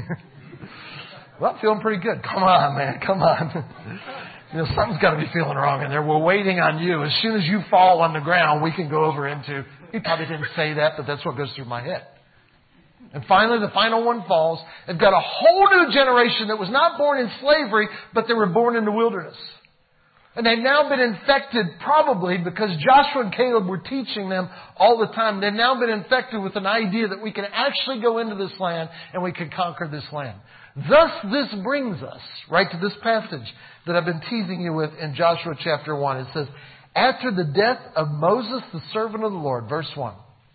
[SPEAKER 1] Well, I'm feeling pretty good. Come on, man. Come on. You know, something's got to be feeling wrong in there. We're waiting on you. As soon as you fall on the ground, we can go over into... He probably didn't say that, but that's what goes through my head. And finally, the final one falls. They've got a whole new generation that was not born in slavery, but they were born in the wilderness. And they've now been infected, probably because Joshua and Caleb were teaching them all the time. They've now been infected with an idea that we can actually go into this land and we can conquer this land. Thus, this brings us right to this passage that I've been teasing you with in Joshua chapter one. It says, after the death of Moses, the servant of the Lord, verse one,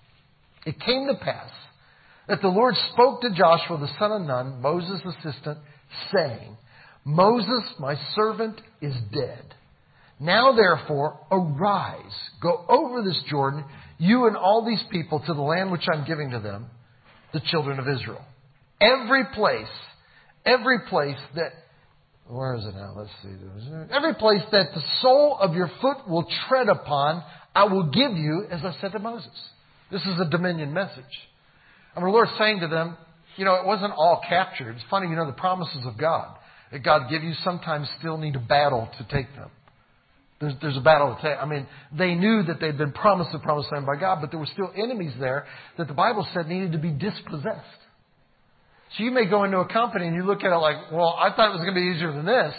[SPEAKER 1] it came to pass that the Lord spoke to Joshua, the son of Nun, Moses' assistant, saying, Moses, my servant, is dead. Now, therefore, arise, go over this Jordan, you and all these people, to the land which I'm giving to them, the children of Israel. Every place, every place that, where is it now? Let's see. Every place that the sole of your foot will tread upon, I will give you, as I said to Moses. This is a dominion message. And the Lord's saying to them, you know, it wasn't all captured. It's funny, you know, the promises of God that God give you sometimes still need a battle to take them. There's, there's a battle to take. I mean, they knew that they'd been promised the promised land by God, but there were still enemies there that the Bible said needed to be dispossessed. So you may go into a company and you look at it like, well, I thought it was going to be easier than this.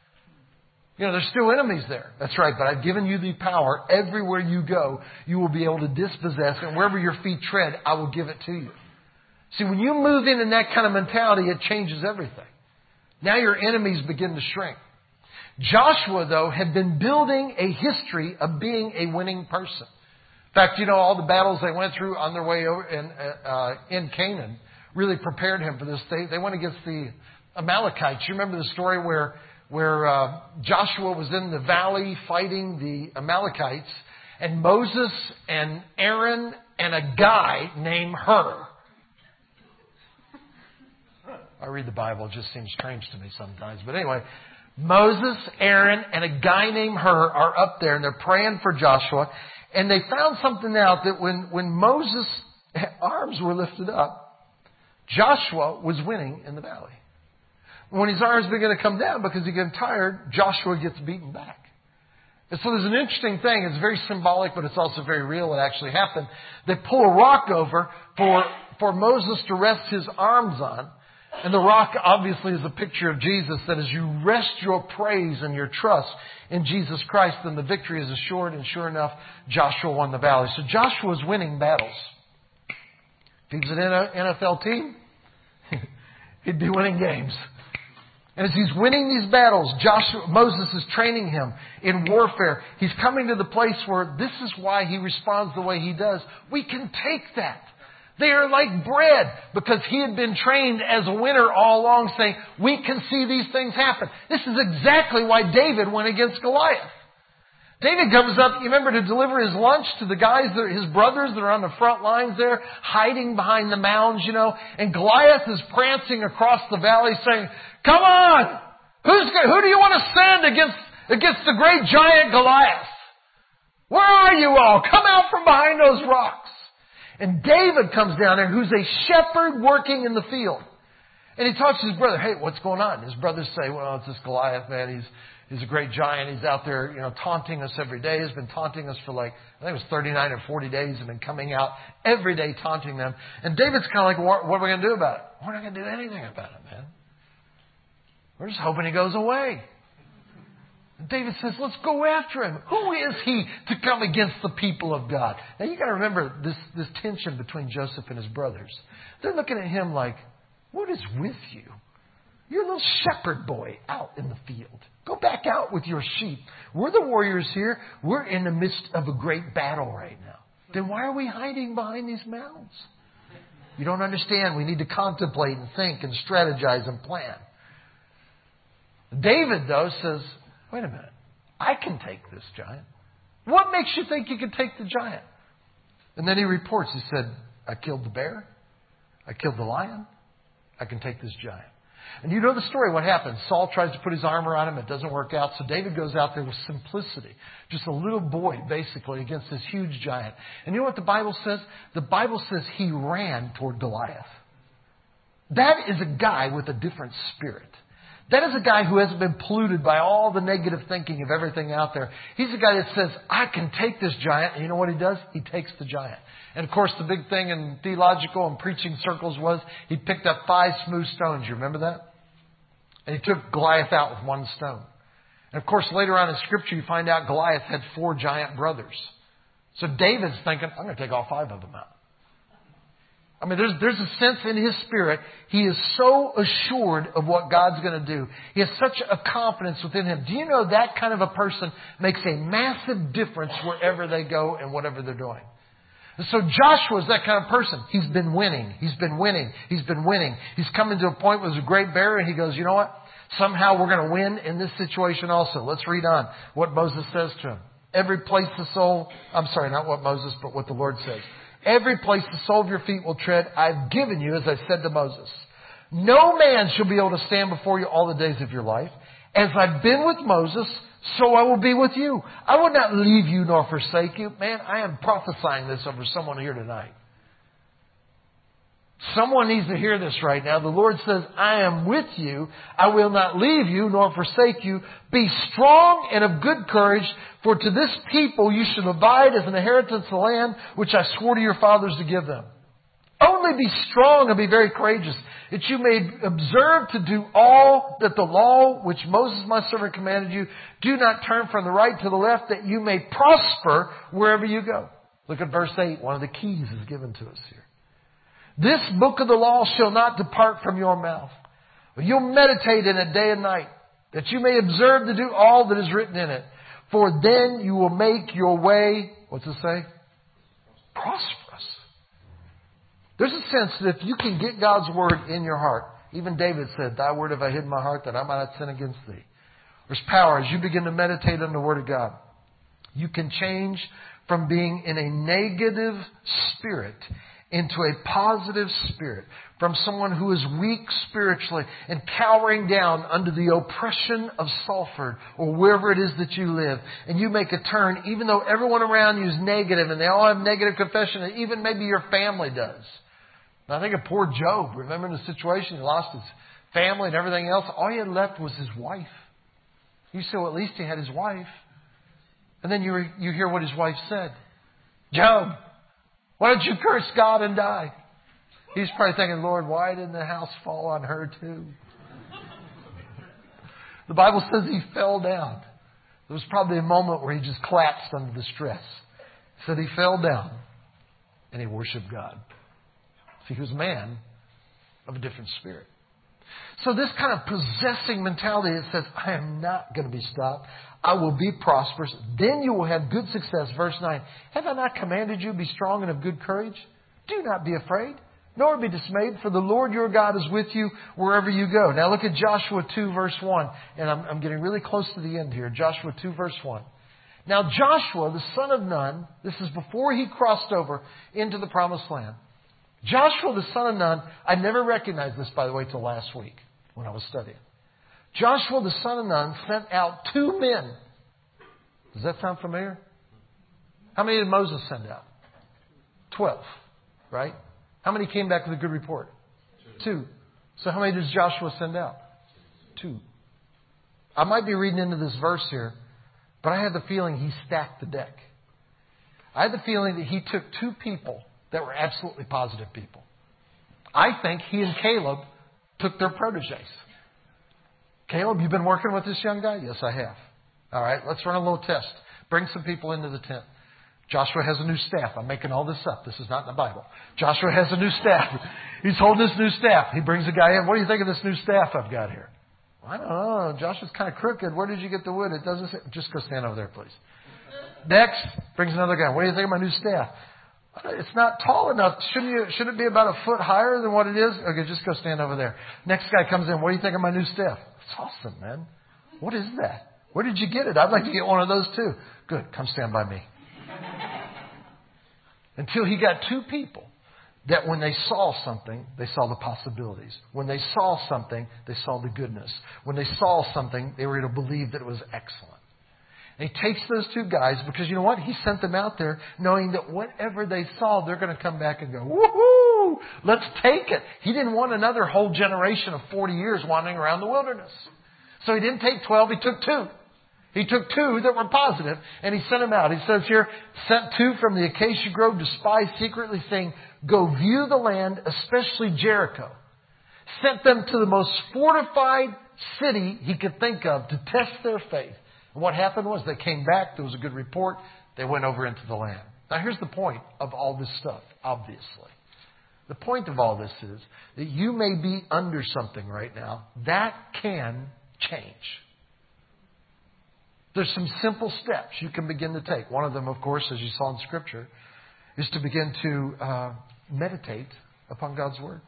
[SPEAKER 1] You know, there's still enemies there. That's right. But I've given you the power. Everywhere you go, you will be able to dispossess. And wherever your feet tread, I will give it to you. See, when you move in in that kind of mentality, it changes everything. Now your enemies begin to shrink. Joshua, though, had been building a history of being a winning person. In fact, you know, all the battles they went through on their way over in, uh, in Canaan really prepared him for this. They, they went against the Amalekites. You remember the story where, where uh, Joshua was in the valley fighting the Amalekites, and Moses and Aaron and a guy named Hur. I read the Bible. It just seems strange to me sometimes. But anyway, Moses, Aaron, and a guy named Hur are up there, and they're praying for Joshua. And they found something out, that when, when Moses' arms were lifted up, Joshua was winning in the valley. When his arms begin to come down because he gets tired, Joshua gets beaten back. And so there's an interesting thing. It's very symbolic, but it's also very real. It actually happened. They pull a rock over for, for Moses to rest his arms on. And the rock obviously is a picture of Jesus, that as you rest your praise and your trust in Jesus Christ, then the victory is assured. And sure enough, Joshua won the valley. So Joshua was winning battles. If he was an N F L team, he'd be winning games. And as he's winning these battles, Joshua, Moses is training him in warfare. He's coming to the place where this is why he responds the way he does. We can take that. They are like bread, because he had been trained as a winner all along, saying, we can see these things happen. This is exactly why David went against Goliath. David comes up, you remember, to deliver his lunch to the guys, that his brothers that are on the front lines there, hiding behind the mounds, you know. And Goliath is prancing across the valley saying, come on! Who's, who do you want to send against, against the great giant Goliath? Where are you all? Come out from behind those rocks. And David comes down there, who's a shepherd working in the field. And he talks to his brother, hey, what's going on? His brothers say, well, it's this Goliath, man. He's He's a great giant. He's out there, you know, taunting us every day. He's been taunting us for like, I think it was thirty-nine or forty days, and been coming out every day taunting them. And David's kind of like, what, what are we going to do about it? We're not going to do anything about it, man. We're just hoping he goes away. And David says, let's go after him. Who is he to come against the people of God? Now, you got to remember this, this tension between Joseph and his brothers. They're looking at him like, what is with you? You're a little shepherd boy out in the field. Go back out with your sheep. We're the warriors here. We're in the midst of a great battle right now. Then why are we hiding behind these mounds? You don't understand. We need to contemplate and think and strategize and plan. David, though, says, wait a minute. I can take this giant. What makes you think you can take the giant? And then he reports. He said, I killed the bear. I killed the lion. I can take this giant. And you know the story, what happens. Saul tries to put his armor on him. It doesn't work out. So David goes out there with simplicity. Just a little boy, basically, against this huge giant. And you know what the Bible says? The Bible says he ran toward Goliath. That is a guy with a different spirit. That is a guy who hasn't been polluted by all the negative thinking of everything out there. He's a guy that says, I can take this giant. And you know what he does? He takes the giant. And of course, the big thing in theological and preaching circles was he picked up five smooth stones. You remember that? And he took Goliath out with one stone. And of course, later on in Scripture, you find out Goliath had four giant brothers. So David's thinking, I'm going to take all five of them out. I mean, there's, there's a sense in his spirit. He is so assured of what God's going to do. He has such a confidence within him. Do you know that kind of a person makes a massive difference wherever they go and whatever they're doing? And so Joshua is that kind of person. He's been winning. He's been winning. He's been winning. He's coming to a point where there's a great barrier and he goes, you know what? Somehow we're going to win in this situation also. Let's read on what Moses says to him. Every place the soul, I'm sorry, not what Moses, but what the Lord says. Every place the sole of your feet will tread, I've given you, as I said to Moses. No man shall be able to stand before you all the days of your life. As I've been with Moses, so I will be with you. I will not leave you nor forsake you. Man, I am prophesying this over someone here tonight. Someone needs to hear this right now. The Lord says, I am with you. I will not leave you nor forsake you. Be strong and of good courage, for to this people you shall abide as an inheritance the land which I swore to your fathers to give them. Only be strong and be very courageous, that you may observe to do all that the law which Moses my servant commanded you. Do not turn from the right to the left, that you may prosper wherever you go. Look at verse eight. One of the keys is given to us here. This book of the law shall not depart from your mouth, but you'll meditate in it day and night, that you may observe to do all that is written in it. For then you will make your way, what's it say? Prosperous. There's a sense that if you can get God's word in your heart, even David said, thy word have I hid in my heart that I might not sin against thee. There's power as you begin to meditate on the word of God. You can change from being in a negative spirit into a positive spirit, from someone who is weak spiritually and cowering down under the oppression of Salford or wherever it is that you live. And you make a turn, even though everyone around you is negative and they all have negative confession, and even maybe your family does. And I think of poor Job. Remember in the situation, he lost his family and everything else. All he had left was his wife. You say, well, at least he had his wife. And then you, re- you hear what his wife said. Job, why don't you curse God and die? He's probably thinking, Lord, why didn't the house fall on her too? The Bible says he fell down. There was probably a moment where he just collapsed under the stress. It said he fell down and he worshiped God. See, he was a man of a different spirit. So this kind of possessing mentality that says, I am not going to be stopped. I will be prosperous. Then you will have good success. Verse nine. Have I not commanded you, be strong and of good courage? Do not be afraid, nor be dismayed, for the Lord your God is with you wherever you go. Now look at Joshua two, verse one. And I'm, I'm getting really close to the end here. Joshua two, verse one. Now Joshua, the son of Nun, this is before he crossed over into the promised land. Joshua, the son of Nun, I never recognized this, by the way, till last week when I was studying. Joshua, the son of Nun, sent out two men. Does that sound familiar? How many did Moses send out? Twelve, right? How many came back with a good report? Two. So how many does Joshua send out? Two. I might be reading into this verse here, but I had the feeling he stacked the deck. I had the feeling that he took two people that were absolutely positive people. I think he and Caleb took their proteges. Caleb, you've been working with this young guy? Yes, I have. All right, let's run a little test. Bring some people into the tent. Joshua has a new staff. I'm making all this up. This is not in the Bible. Joshua has a new staff. He's holding this new staff. He brings a guy in. What do you think of this new staff I've got here? I don't know. Joshua's kind of crooked. Where did you get the wood? It doesn't say. Just go stand over there, please. Next, brings another guy. What do you think of my new staff? It's not tall enough. Shouldn't you, should it be about a foot higher than what it is? Okay, just go stand over there. Next guy comes in. What do you think of my new staff? It's awesome, man. What is that? Where did you get it? I'd like to get one of those too. Good. Come stand by me. Until he got two people that when they saw something, they saw the possibilities. When they saw something, they saw the goodness. When they saw something, they were to believe that it was excellent. And he takes those two guys because you know what? He sent them out there knowing that whatever they saw, they're going to come back and go, woohoo, let's take it. He didn't want another whole generation of forty years wandering around the wilderness. So he didn't take twelve, he took two. He took two that were positive and he sent them out. He says here, sent two from the acacia grove to spy secretly, saying, go view the land, especially Jericho. Sent them to the most fortified city he could think of to test their faith. And what happened was they came back. There was a good report. They went over into the land. Now here's the point of all this stuff, obviously. The point of all this is that you may be under something right now. That can change. There's some simple steps you can begin to take. One of them, of course, as you saw in Scripture, is to begin to uh, meditate upon God's Word.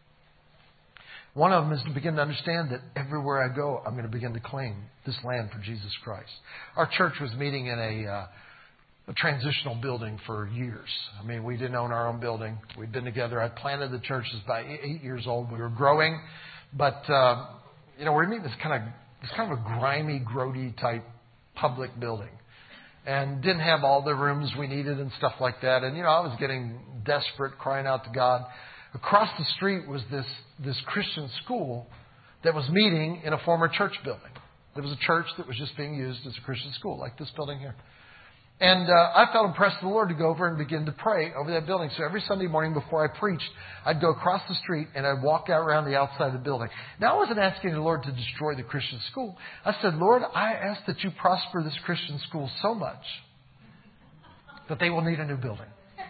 [SPEAKER 1] One of them is to begin to understand that everywhere I go, I'm going to begin to claim this land for Jesus Christ. Our church was meeting in a, uh, a transitional building for years. I mean, we didn't own our own building. We'd been together. I planted the church. It was about eight years old. We were growing. But, uh, you know, we're meeting this kind of, this kind of a grimy, grody type public building. And didn't have all the rooms we needed and stuff like that. And, you know, I was getting desperate, crying out to God. Across the street was this, this Christian school that was meeting in a former church building. There was a church that was just being used as a Christian school, like this building here. And uh, I felt impressed with the Lord to go over and begin to pray over that building. So every Sunday morning before I preached, I'd go across the street and I'd walk out around the outside of the building. Now, I wasn't asking the Lord to destroy the Christian school. I said, Lord, I ask that you prosper this Christian school so much that they will need a new building.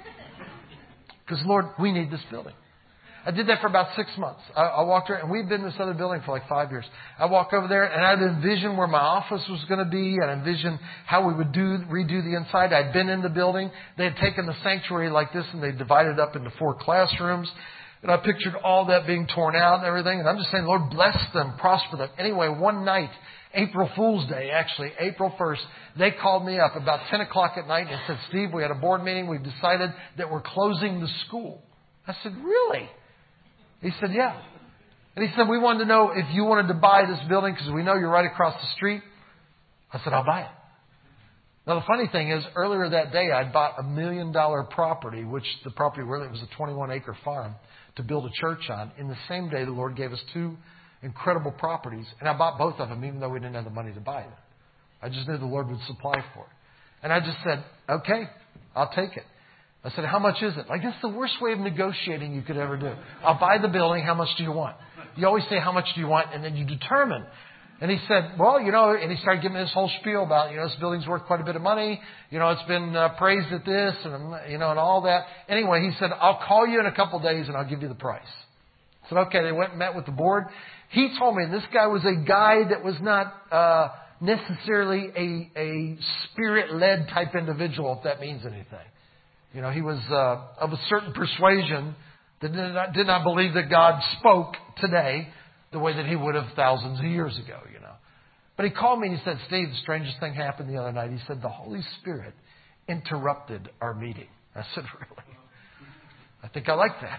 [SPEAKER 1] Because, Lord, we need this building. I did that for about six months. I, I walked around, and we'd been in this other building for like five years. I walked over there, and I'd envision where my office was going to be. I'd envision how we would do redo the inside. I'd been in the building. They had taken the sanctuary like this, and they divided it up into four classrooms. And I pictured all that being torn out and everything. And I'm just saying, Lord, bless them, prosper them. Anyway, one night, April Fool's Day, actually, April first, they called me up about ten o'clock at night and said, Steve, we had a board meeting. We've decided that we're closing the school. I said, really? He said, yeah. And he said, we wanted to know if you wanted to buy this building because we know you're right across the street. I said, I'll buy it. Now, the funny thing is, earlier that day, I'd bought a million dollar property, which the property really was a twenty-one acre farm to build a church on. In the same day, the Lord gave us two incredible properties. And I bought both of them, even though we didn't have the money to buy them. I just knew the Lord would supply for it. And I just said, okay, I'll take it. I said, how much is it? Like, that's the worst way of negotiating you could ever do. I'll buy the building. How much do you want? You always say, how much do you want? And then you determine. And he said, well, you know, and he started giving me this whole spiel about, you know, this building's worth quite a bit of money. You know, it's been uh, praised at this and, you know, and all that. Anyway, he said, I'll call you in a couple of days and I'll give you the price. I said, okay. They went and met with the board. He told me this guy was a guy that was not uh, necessarily a, a spirit-led type individual, if that means anything. You know, he was uh, of a certain persuasion that did not, did not believe that God spoke today the way that he would have thousands of years ago, you know. But he called me and he said, Steve, the strangest thing happened the other night. He said, the Holy Spirit interrupted our meeting. I said, really? I think I like that.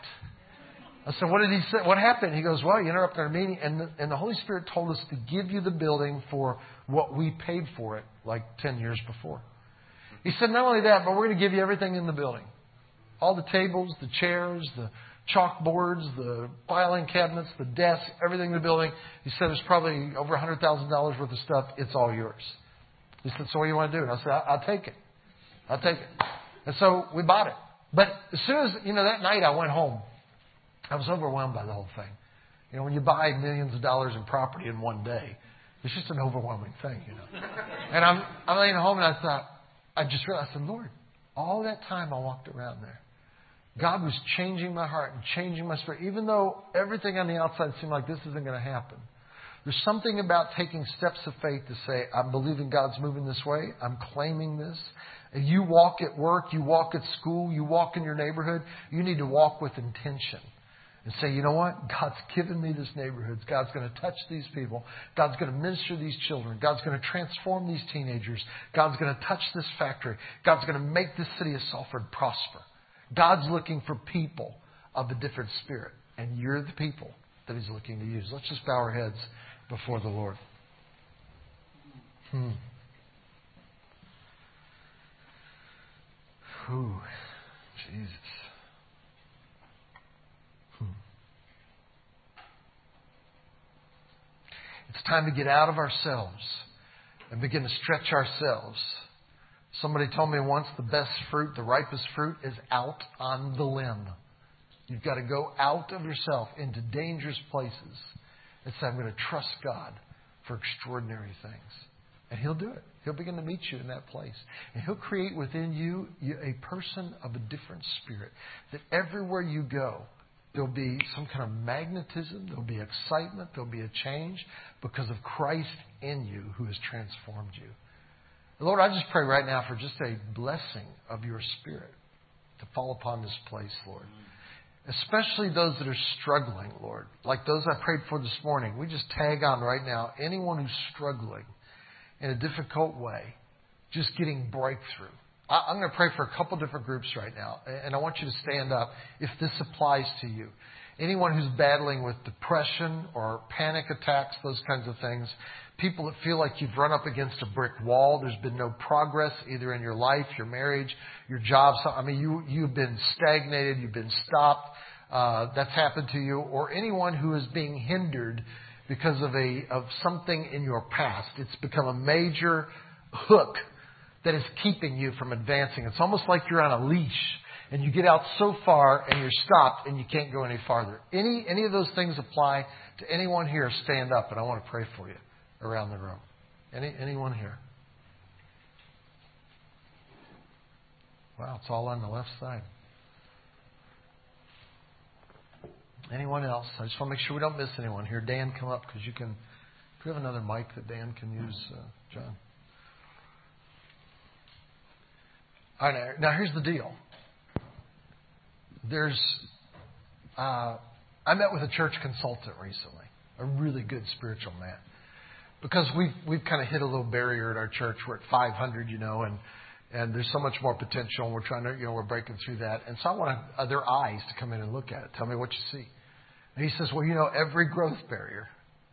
[SPEAKER 1] I said, what did he say? What happened? He goes, well, you interrupted our meeting. And the, and the Holy Spirit told us to give you the building for what we paid for it like ten years before. He said, not only that, but we're going to give you everything in the building. All the tables, the chairs, the chalkboards, the filing cabinets, the desks, everything in the building. He said, there's probably over one hundred thousand dollars worth of stuff. It's all yours. He said, so what do you want to do? And I said, I'll take it. I'll take it. And so we bought it. But as soon as, you know, that night I went home, I was overwhelmed by the whole thing. You know, when you buy millions of dollars in property in one day, it's just an overwhelming thing, you know. And I'm, I'm laying home and I thought, I just realized, I said, Lord, all that time I walked around there, God was changing my heart and changing my spirit. Even though everything on the outside seemed like this isn't going to happen. There's something about taking steps of faith to say, I'm believing God's moving this way. I'm claiming this. And you walk at work, you walk at school, you walk in your neighborhood. You need to walk with intention. And say, you know what? God's given me this neighborhood. God's going to touch these people. God's going to minister to these children. God's going to transform these teenagers. God's going to touch this factory. God's going to make this city of Salford prosper. God's looking for people of a different spirit. And you're the people that He's looking to use. Let's just bow our heads before the Lord. Hmm. Ooh, Jesus. Hmm. It's time to get out of ourselves and begin to stretch ourselves. Somebody told me once the best fruit, the ripest fruit, is out on the limb. You've got to go out of yourself into dangerous places and say, I'm going to trust God for extraordinary things. And He'll do it. He'll begin to meet you in that place. And He'll create within you a person of a different spirit. That everywhere you go, there'll be some kind of magnetism, there'll be excitement, there'll be a change because of Christ in you who has transformed you. Lord, I just pray right now for just a blessing of your Spirit to fall upon this place, Lord. Especially those that are struggling, Lord. Like those I prayed for this morning. We just tag on right now. Anyone who's struggling in a difficult way, just getting breakthrough. I'm going to pray for a couple different groups right now. And I want you to stand up if this applies to you. Anyone who's battling with depression or panic attacks, those kinds of things. People that feel like you've run up against a brick wall. There's been no progress either in your life, your marriage, your job. So, I mean, you, you've been stagnated. You've been stopped. Uh, that's happened to you. Or anyone who is being hindered because of a of something in your past. It's become a major hook that is keeping you from advancing. It's almost like you're on a leash and you get out so far and you're stopped and you can't go any farther. Any any of those things apply to anyone here, stand up and I want to pray for you around the room. Any anyone here? Wow, it's all on the left side. Anyone else? I just want to make sure we don't miss anyone here. Dan, come up because you can. Do we have another mic that Dan can use, uh, John? All right, now here's the deal. There's, uh, I met with a church consultant recently, a really good spiritual man, because we've we've kind of hit a little barrier at our church. We're at five hundred, you know, and and there's so much more potential. And we're trying to, you know, we're breaking through that. And so I want uh, their eyes to come in and look at it. Tell me what you see. And he says, well, you know, every growth barrier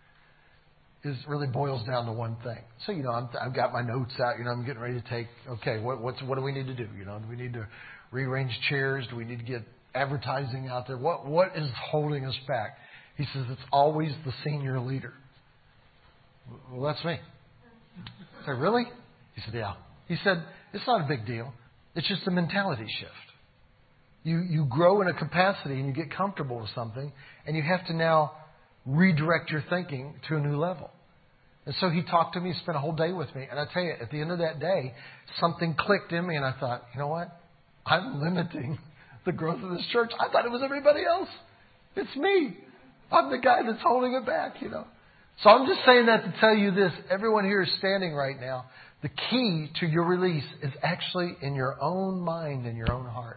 [SPEAKER 1] is really boils down to one thing. So, you know, I'm, I've got my notes out. You know, I'm getting ready to take, okay, what, what's, what do we need to do? You know, do we need to rearrange chairs? Do we need to get advertising out there? What What is holding us back? He says, it's always the senior leader. Well, that's me. I said, really? He said, yeah. He said, it's not a big deal. It's just a mentality shift. You you grow in a capacity and you get comfortable with something, and you have to now redirect your thinking to a new level. And so he talked to me, spent a whole day with me. And I tell you, at the end of that day, something clicked in me, and I thought, you know what? I'm limiting the growth of this church. I thought it was everybody else. It's me. I'm the guy that's holding it back, you know. So I'm just saying that to tell you this. Everyone here is standing right now. The key to your release is actually in your own mind and your own heart.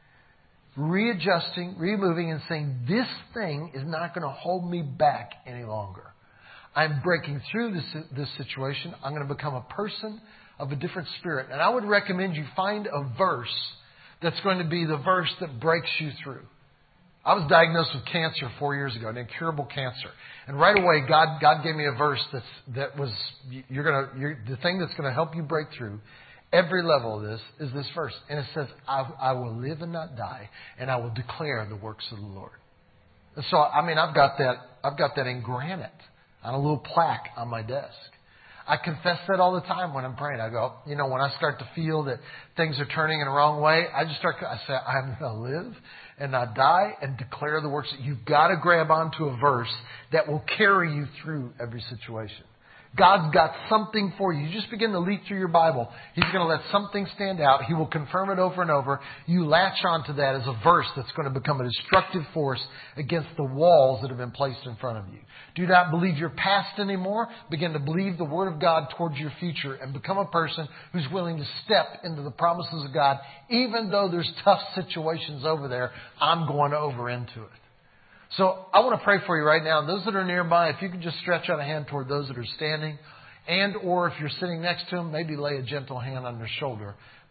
[SPEAKER 1] Readjusting, removing, and saying, this thing is not going to hold me back any longer. I'm breaking through this, this situation. I'm going to become a person of a different spirit. And I would recommend you find a verse that's going to be the verse that breaks you through. I was diagnosed with cancer four years ago, an incurable cancer. And right away, God God gave me a verse that's, that was, you're going to, you're, the thing that's going to help you break through every level of this is this verse. And it says, I, I will live and not die, and I will declare the works of the Lord. And so, I mean, I've got that, I've got that in granite on a little plaque on my desk. I confess that all the time when I'm praying. I go, you know, when I start to feel that things are turning in the wrong way, I just start, I say, I'm going to live and not die and declare the works. You've got to grab onto a verse that will carry you through every situation. God's got something for you. You just begin to leaf through your Bible. He's going to let something stand out. He will confirm it over and over. You latch onto that as a verse that's going to become a destructive force against the walls that have been placed in front of you. Do not believe your past anymore. Begin to believe the Word of God towards your future and become a person who's willing to step into the promises of God. Even though there's tough situations over there, I'm going over into it. So I want to pray for you right now. And those that are nearby, if you could just stretch out a hand toward those that are standing, and or if you're sitting next to them, maybe lay a gentle hand on their shoulder.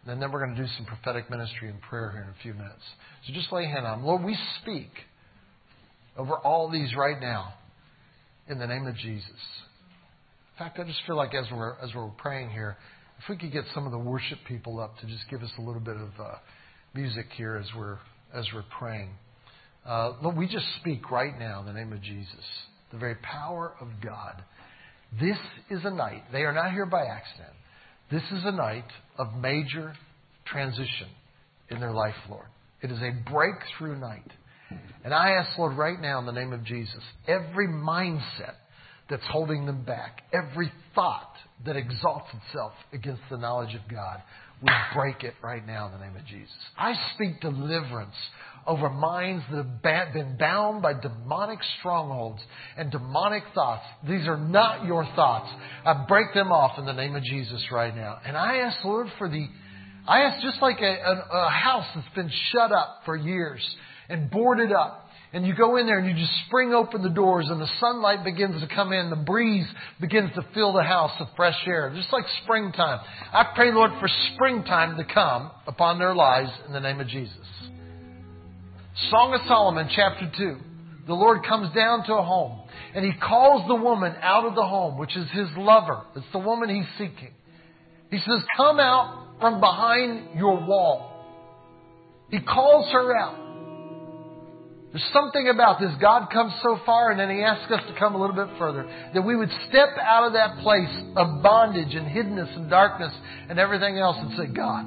[SPEAKER 1] And then we're going to do some prophetic ministry and prayer here in a few minutes. So just lay a hand on them. Lord, we speak over all these right now in the name of Jesus. In fact, I just feel like as we're as we're praying here, if we could get some of the worship people up to just give us a little bit of uh, music here as we're as we're praying. Uh, Lord, we just speak right now in the name of Jesus, the very power of God. This is a night. They are not here by accident. This is a night of major transition in their life, Lord. It is a breakthrough night. And I ask, Lord, right now in the name of Jesus, every mindset that's holding them back, every thought that exalts itself against the knowledge of God, we break it right now in the name of Jesus. I speak deliverance over minds that have been bound by demonic strongholds and demonic thoughts. These are not your thoughts. I break them off in the name of Jesus right now. And I ask, Lord, for the, I ask just like a, a, a house that's been shut up for years and boarded up. And you go in there and you just spring open the doors and the sunlight begins to come in. The breeze begins to fill the house with fresh air. Just like springtime. I pray, Lord, for springtime to come upon their lives in the name of Jesus. Song of Solomon, chapter two. The Lord comes down to a home and He calls the woman out of the home, which is His lover. It's the woman He's seeking. He says, come out from behind your wall. He calls her out. There's something about this. God comes so far and then He asks us to come a little bit further. That we would step out of that place of bondage and hiddenness and darkness and everything else and say, God,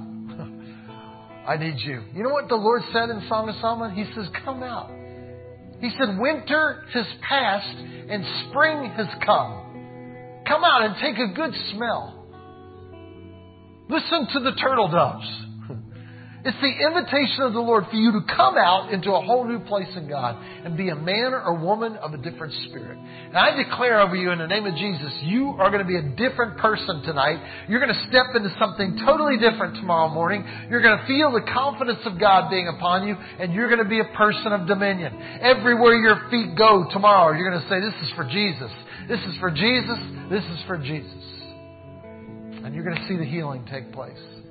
[SPEAKER 1] I need You. You know what the Lord said in Song of Solomon? He says, come out. He said, winter has passed and spring has come. Come out and take a good smell. Listen to the turtle doves. It's the invitation of the Lord for you to come out into a whole new place in God and be a man or woman of a different spirit. And I declare over you in the name of Jesus, you are going to be a different person tonight. You're going to step into something totally different tomorrow morning. You're going to feel the confidence of God being upon you, and you're going to be a person of dominion. Everywhere your feet go tomorrow, you're going to say, this is for Jesus. This is for Jesus. This is for Jesus. And you're going to see the healing take place.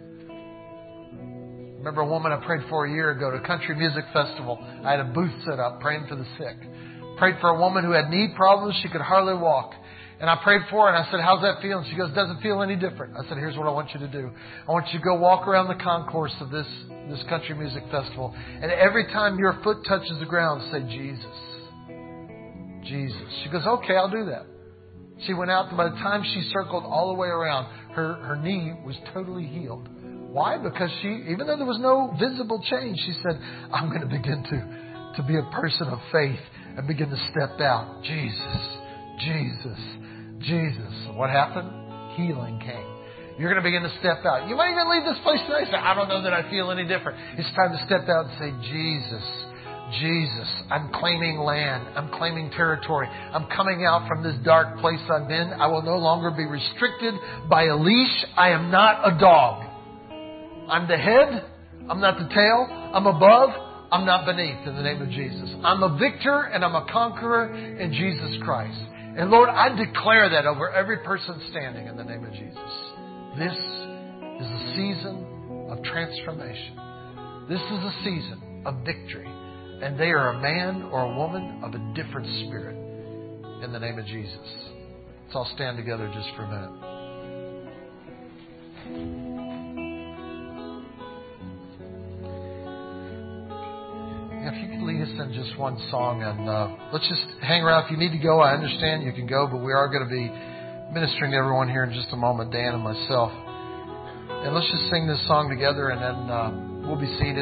[SPEAKER 1] I remember a woman I prayed for a year ago at a country music festival. I had a booth set up praying for the sick. Prayed for a woman who had knee problems. She could hardly walk. And I prayed for her and I said, how's that feeling? She goes, doesn't feel any different. I said, here's what I want you to do. I want you to go walk around the concourse of this, this country music festival. And every time your foot touches the ground, say, Jesus. Jesus. She goes, okay, I'll do that. She went out and by the time she circled all the way around, her, her knee was totally healed. Why? Because she, even though there was no visible change, she said, I'm going to begin to, to be a person of faith and begin to step out. Jesus, Jesus, Jesus. What happened? Healing came. You're going to begin to step out. You might even leave this place today and say, I don't know that I feel any different. It's time to step out and say, Jesus, Jesus, I'm claiming land. I'm claiming territory. I'm coming out from this dark place I'm in. I will no longer be restricted by a leash. I am not a dog. I'm the head. I'm not the tail. I'm above. I'm not beneath in the name of Jesus. I'm a victor and I'm a conqueror in Jesus Christ. And Lord, I declare that over every person standing in the name of Jesus. This is a season of transformation. This is a season of victory. And they are a man or a woman of a different spirit in the name of Jesus. Let's all stand together just for a minute. If you could lead us in just one song, and uh, let's just hang around. If you need to go, I understand you can go, but we are going to be ministering to everyone here in just a moment, Dan and myself. And let's just sing this song together, and then uh, we'll be seated.